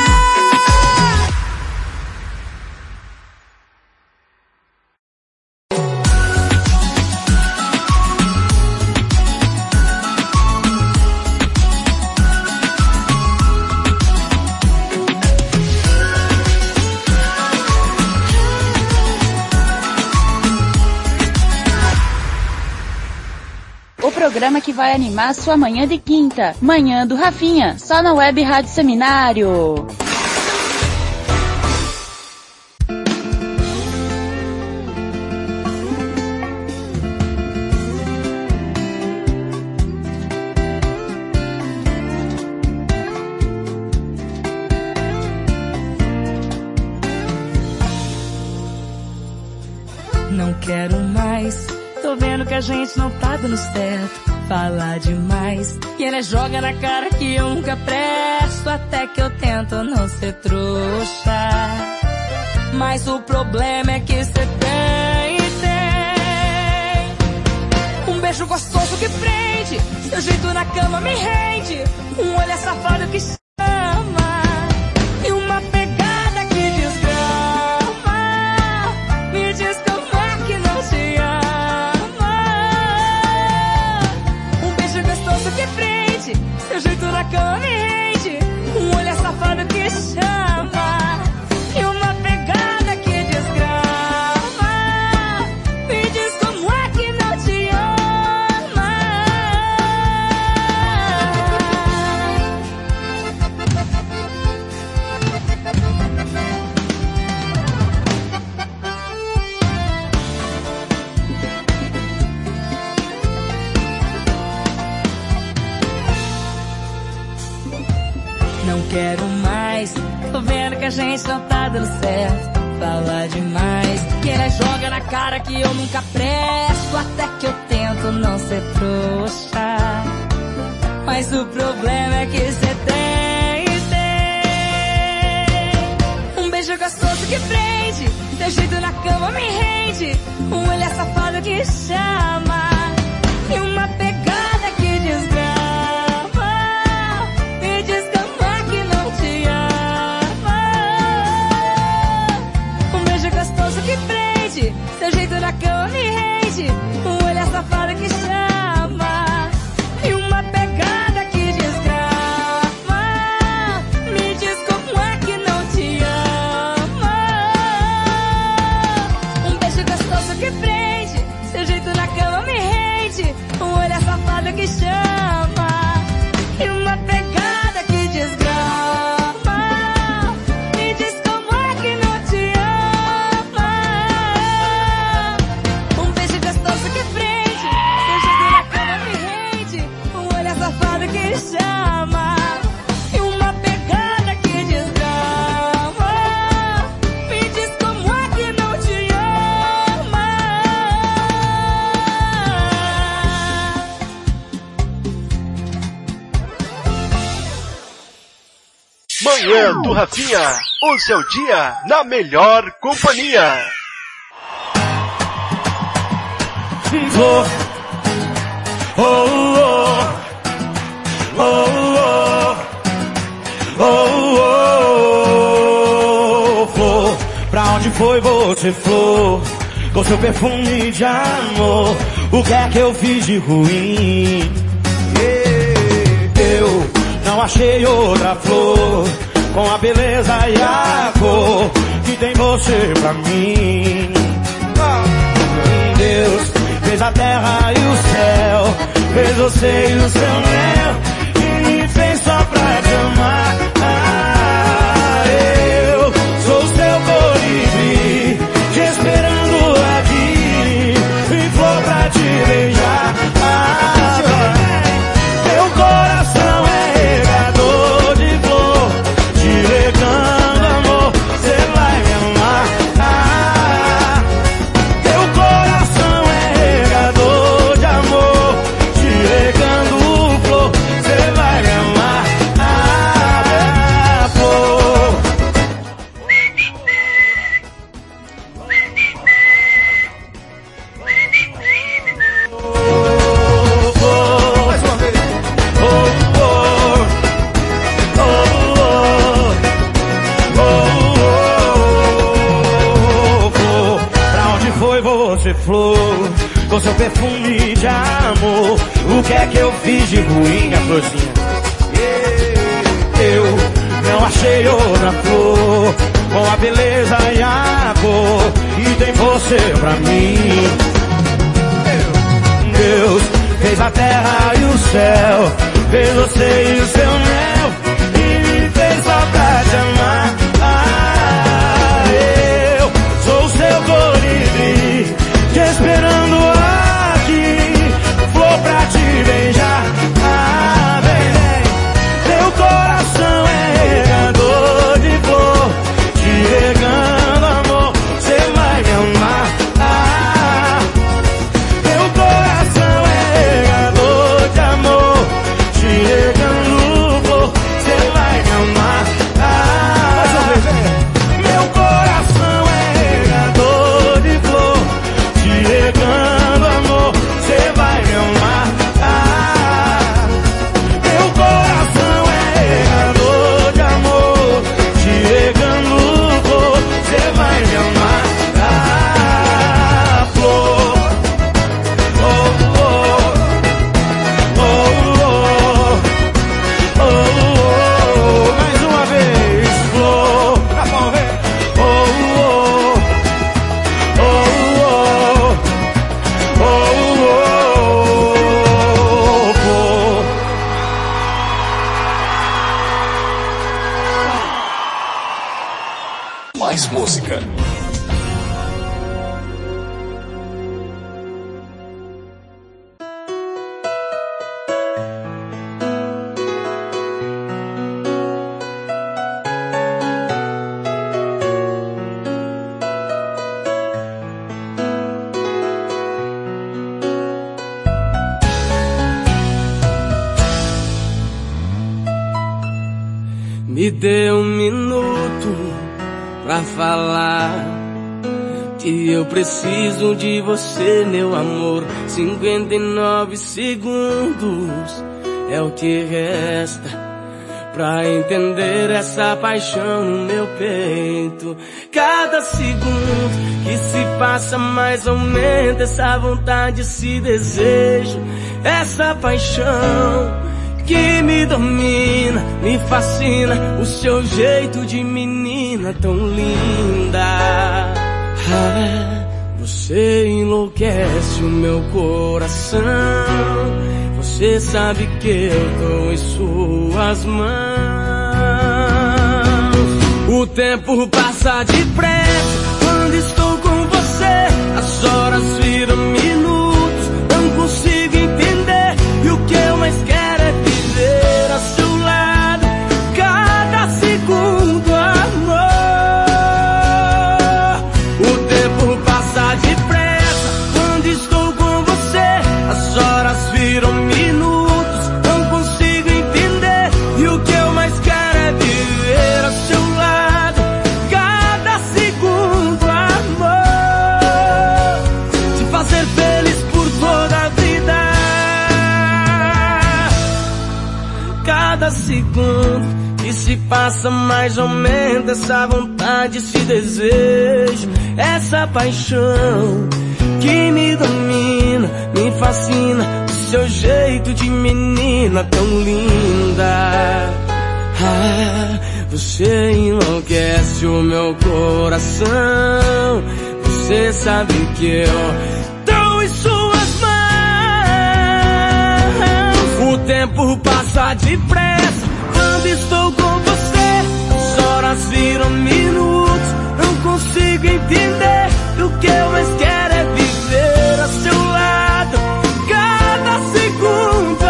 O programa que vai animar sua manhã de quinta. Manhã do Rafinha, só na Web Rádio Seminário. Não quero mais. Tô vendo que a gente não tá dando certo. Falar demais. E ele joga na cara que eu nunca presto. Até que eu tento não ser trouxa. Mas o problema é que cê tem, tem um beijo gostoso que prende. Seu jeito na cama me rende. Um olhar safado que chama. E uma pegada que desgrama. Me diz como é que não te ama. Um beijo gostoso que prende. Seu jeito na cama me rende. Um olhar safado que chama. E uma pegada que desgrama. Me diz como é que não te ama. não quero mais. Tô vendo que a gente não tá dando certo. Fala demais, que ela joga na cara que eu nunca presto. Até que eu tento não ser trouxa, mas o problema é que cê tem, tem um beijo gostoso que prende, teu jeito na cama me rende, um olhar safado que chama e uma pegada que desgrama, me desgrama que não te ama. Um beijo gostoso que prende, seu jeito na cama me rende, um olhar safado que chama e uma pegada que desgrama, me diz como é que não te ama. Um beijo gostoso que prende, seu jeito na cama me rende, um olhar safado que chama e uma pegada que desgrama, me diz como é que não te ama. Um beijo gostoso que prende, seu jeito na cama me rende, um olhar safado que chama e uma pegada que desgrama, me diz como é que não te ama. Manhã do Rafinha, o seu dia na melhor companhia. Flor, oh, oh, oh, oh, oh, oh, flor, pra onde foi você, flor? Com seu perfume de amor, o que é que eu fiz de ruim? Eu não achei outra flor com a beleza e a cor que tem você pra mim. Deus fez a terra e o céu, fez você e o seu mel, e me fez só pra te amar. Ah, eu sou o seu colibri, te esperando aqui, e flor pra te beijar. Ah, meu coração é regador de flor, te regando amor, cê vai me amar. Ah, meu coração é regador de amor, te regando flor, cê vai me amar. Ah, flor. Mais uma vez. Oh, oh, oh, oh, oh, flor. Pra onde foi você, flor? Com seu perfume de amor, o que é que eu fiz de ruim, a florzinha? Eu não achei outra flor com a beleza e a cor e tem você pra mim. Deus fez a terra e o céu, fez você e o seu mel, e me fez só pra te amar. Ah, eu sou o seu colibri, te esperando aqui, flor pra te beijar. Ah, vem, vem, teu coração é regador de flor, te regando amor, cê vai me amar. Ah, teu coração é regador de amor, te regando flor, cê vai me amar. Ah, meu coração é regador de flor, te regando amor, cê vai me amar. Ah, meu coração é regador de amor, te regando flor, cê vai me amar. Ah, flor. Oh, oh, oh, oh, oh, oh, mais uma vez, flor. Pra vamos ver. Oh, oh, oh, oh, oh, oh, flor. Mais música. Me dê um minuto pra falar que eu preciso de você, meu amor. Cinquenta e nove segundos é o que resta pra entender essa paixão no meu peito. Cada segundo que se passa mais aumenta essa vontade, esse desejo, essa paixão que me domina, me fascina, o seu jeito de menina tão linda. Ah, você enlouquece o meu coração. Você sabe que eu tô em suas mãos. O tempo passa depressa quando estou com você. As horas viram minutos, não consigo entender. E o que eu mais quero é viver ao seu lado, cada segundo, amor. O tempo passa depressa quando estou com você. As horas viram minutos, não consigo entender. E o que eu mais quero é viver ao seu lado, cada segundo, amor. Te fazer feliz por toda a vida. Cada segundo que se passa mais aumenta essa vontade, esse desejo, essa paixão que me domina, me fascina, o seu jeito de menina tão linda. Ah, você enlouquece o meu coração. Você sabe que eu tô em suas mãos. O tempo passa depressa quando estou com você. As horas viram minutos, não consigo entender. E o que eu mais quero é viver ao seu lado, cada segundo,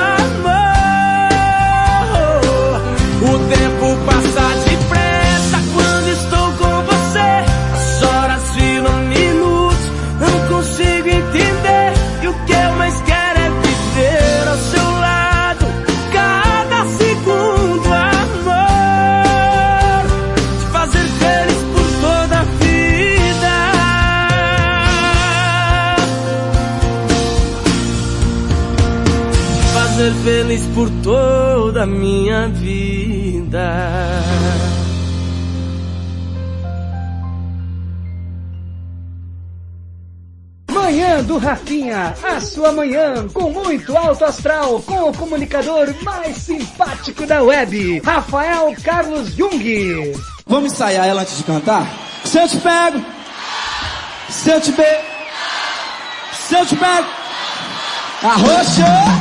amor. O tempo passa depressa quando estou com você. As horas viram minutos, não consigo entender. E o que eu mais quero é viver ao seu lado, cada segundo, amor. Te fazer feliz por toda a vida. Te fazer feliz por toda a minha vida. Manhã do Rafinha, a sua manhã com muito alto astral, com o comunicador mais simpático da web, Rafael Carlos Jung. Vamos ensaiar ela antes de cantar? Se eu te pego, se eu te beijo, se eu te pego, arrocha.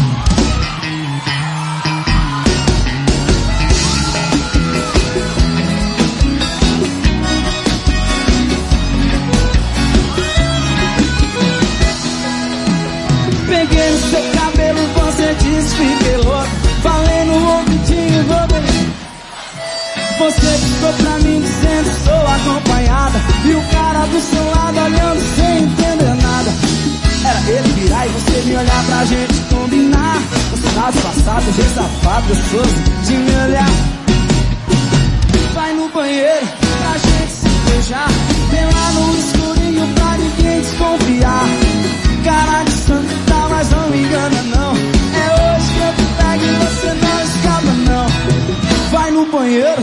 Peguei no seu cabelo, você disse fiquei louco. Falei no ouvidinho, vou beijar. Você ficou pra mim dizendo sou acompanhada. E o cara do seu lado olhando sem entender nada. Era ele virar e você me olhar pra gente combinar. Você tá disfarçado, jeito safado, gostoso de me olhar. Vai no banheiro pra gente se beijar. Vem lá no escurinho pra ninguém desconfiar. Cara de santa, mas não me engana não. É hoje que eu te pego e você não escapa não. Vai no banheiro,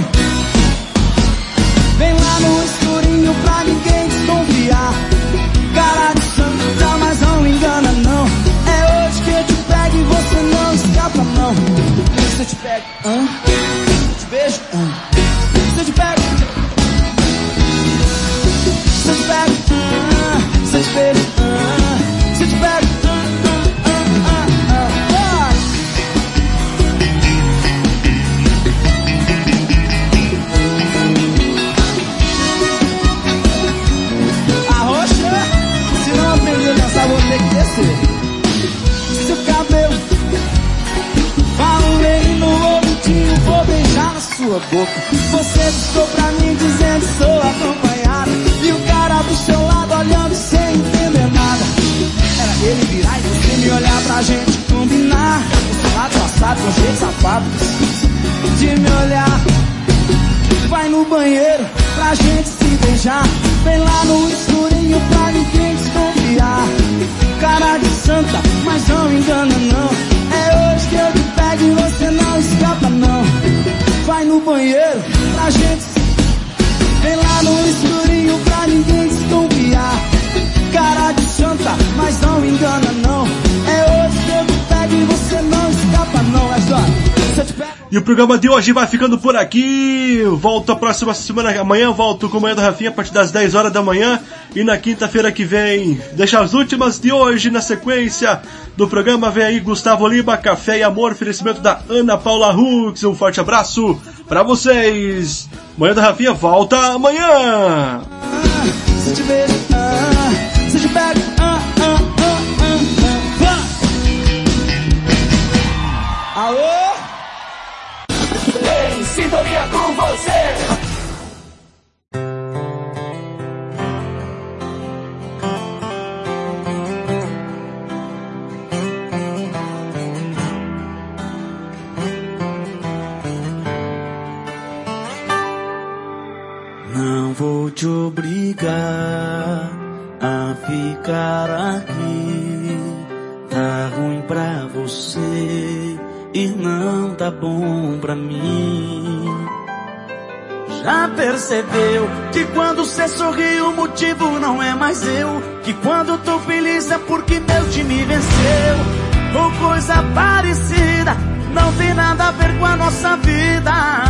vem lá no escurinho pra ninguém desconfiar. Cara de santa, mas não me engana não. É hoje que eu te pego e você não escapa não. Se eu te pego, hã? Se eu te beijo, hã? Se eu te pego, se eu te pego, hã? Se eu te beijo, hã? Se eu te pego, uh, uh, uh, uh, uh. Arrocha, se não aprender a dançar vou ter que descer. Seu cabelo, falei no ouvidinho, vou beijar na sua boca. Você ficou pra mim dizendo sou acompanhada. E o cara do seu lado olhando sem entender nada. Era ele virar e você me olhar pra gente combinar. Você lá do passado com jeito safado de me olhar. desconfiar. Vem lá no escurinho pra ninguém desconfiar. Cara de santa, mas não engana não. É hoje que eu te pego e você não escapa não. Vai no banheiro pra gente. Vem lá no escurinho pra ninguém desconfiar. Cara de santa, mas não engana não. É hoje que eu te pego e você não escapa não. É só. E o programa de hoje vai ficando por aqui. Volto a próxima semana. Amanhã volto com o Manhã do Rafinha a partir das dez horas da manhã. E na quinta-feira que vem, deixa as últimas de hoje na sequência do programa. Vem aí Gustavo Lima, Café e Amor, oferecimento da Ana Paula Hux. Um forte abraço pra vocês. Manhã do Rafinha volta amanhã. Se te beijo, ah, se te pego, ah, ah, ah, ah, ah. Alô? Em sintonia com você. Não vou te obrigar a ficar aqui. Tá ruim pra você e não tá bom pra mim. Já percebeu que quando cê sorri o motivo não é mais eu? Que quando tô feliz é porque meu time venceu? Ou coisa parecida, não tem nada a ver com a nossa vida.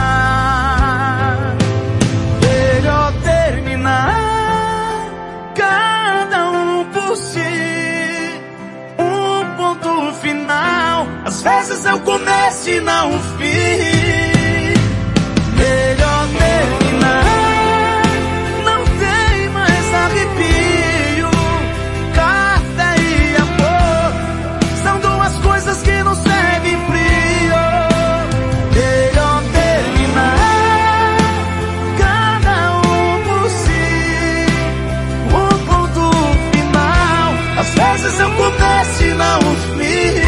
Melhor terminar, cada um por si, um ponto final. Às vezes é o começo e não o fim. Melhor terminar, não tem mais arrepio. Café e amor são duas coisas que não servem frio. Melhor terminar, cada um por si, um ponto final. Às vezes é o começo e não o fim.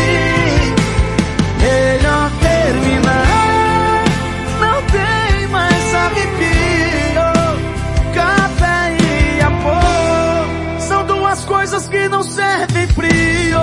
Melhor terminar, não tem mais arrepio. Café e amor são duas coisas que não servem frio.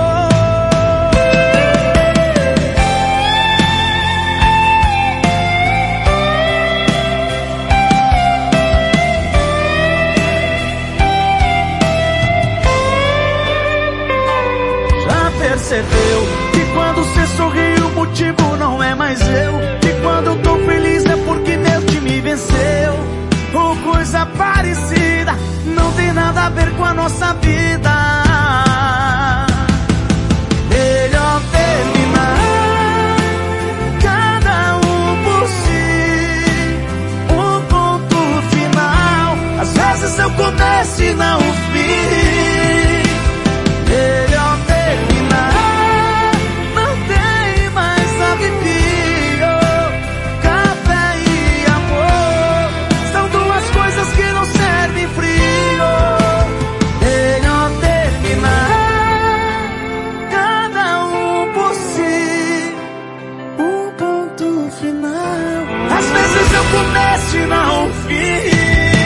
Já percebeu que quando cê sorri o motivo não é mais eu? Que quando tô feliz é porque meu time venceu? Ou coisa parecida, não tem nada a ver com a nossa vida. Melhor terminar, cada um por si, um ponto final. Às vezes eu começo e não o fim. Melhor terminar, não tem mais arrepio. Café e amor são duas coisas que não servem frio. Melhor terminar, cada um por si, um ponto final. Às vezes eu começo e não o fim.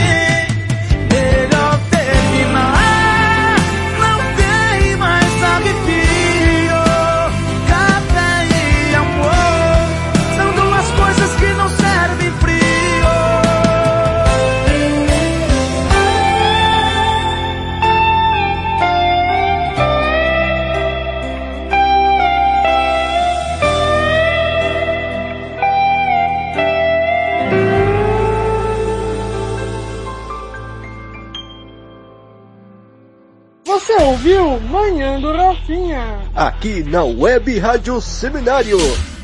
Melhor terminar, não tem mais arrepio. Café e amor são duas coisas que não servem frio. Você ouviu Manhã do Rafinha? Aqui na Web Rádio Seminário.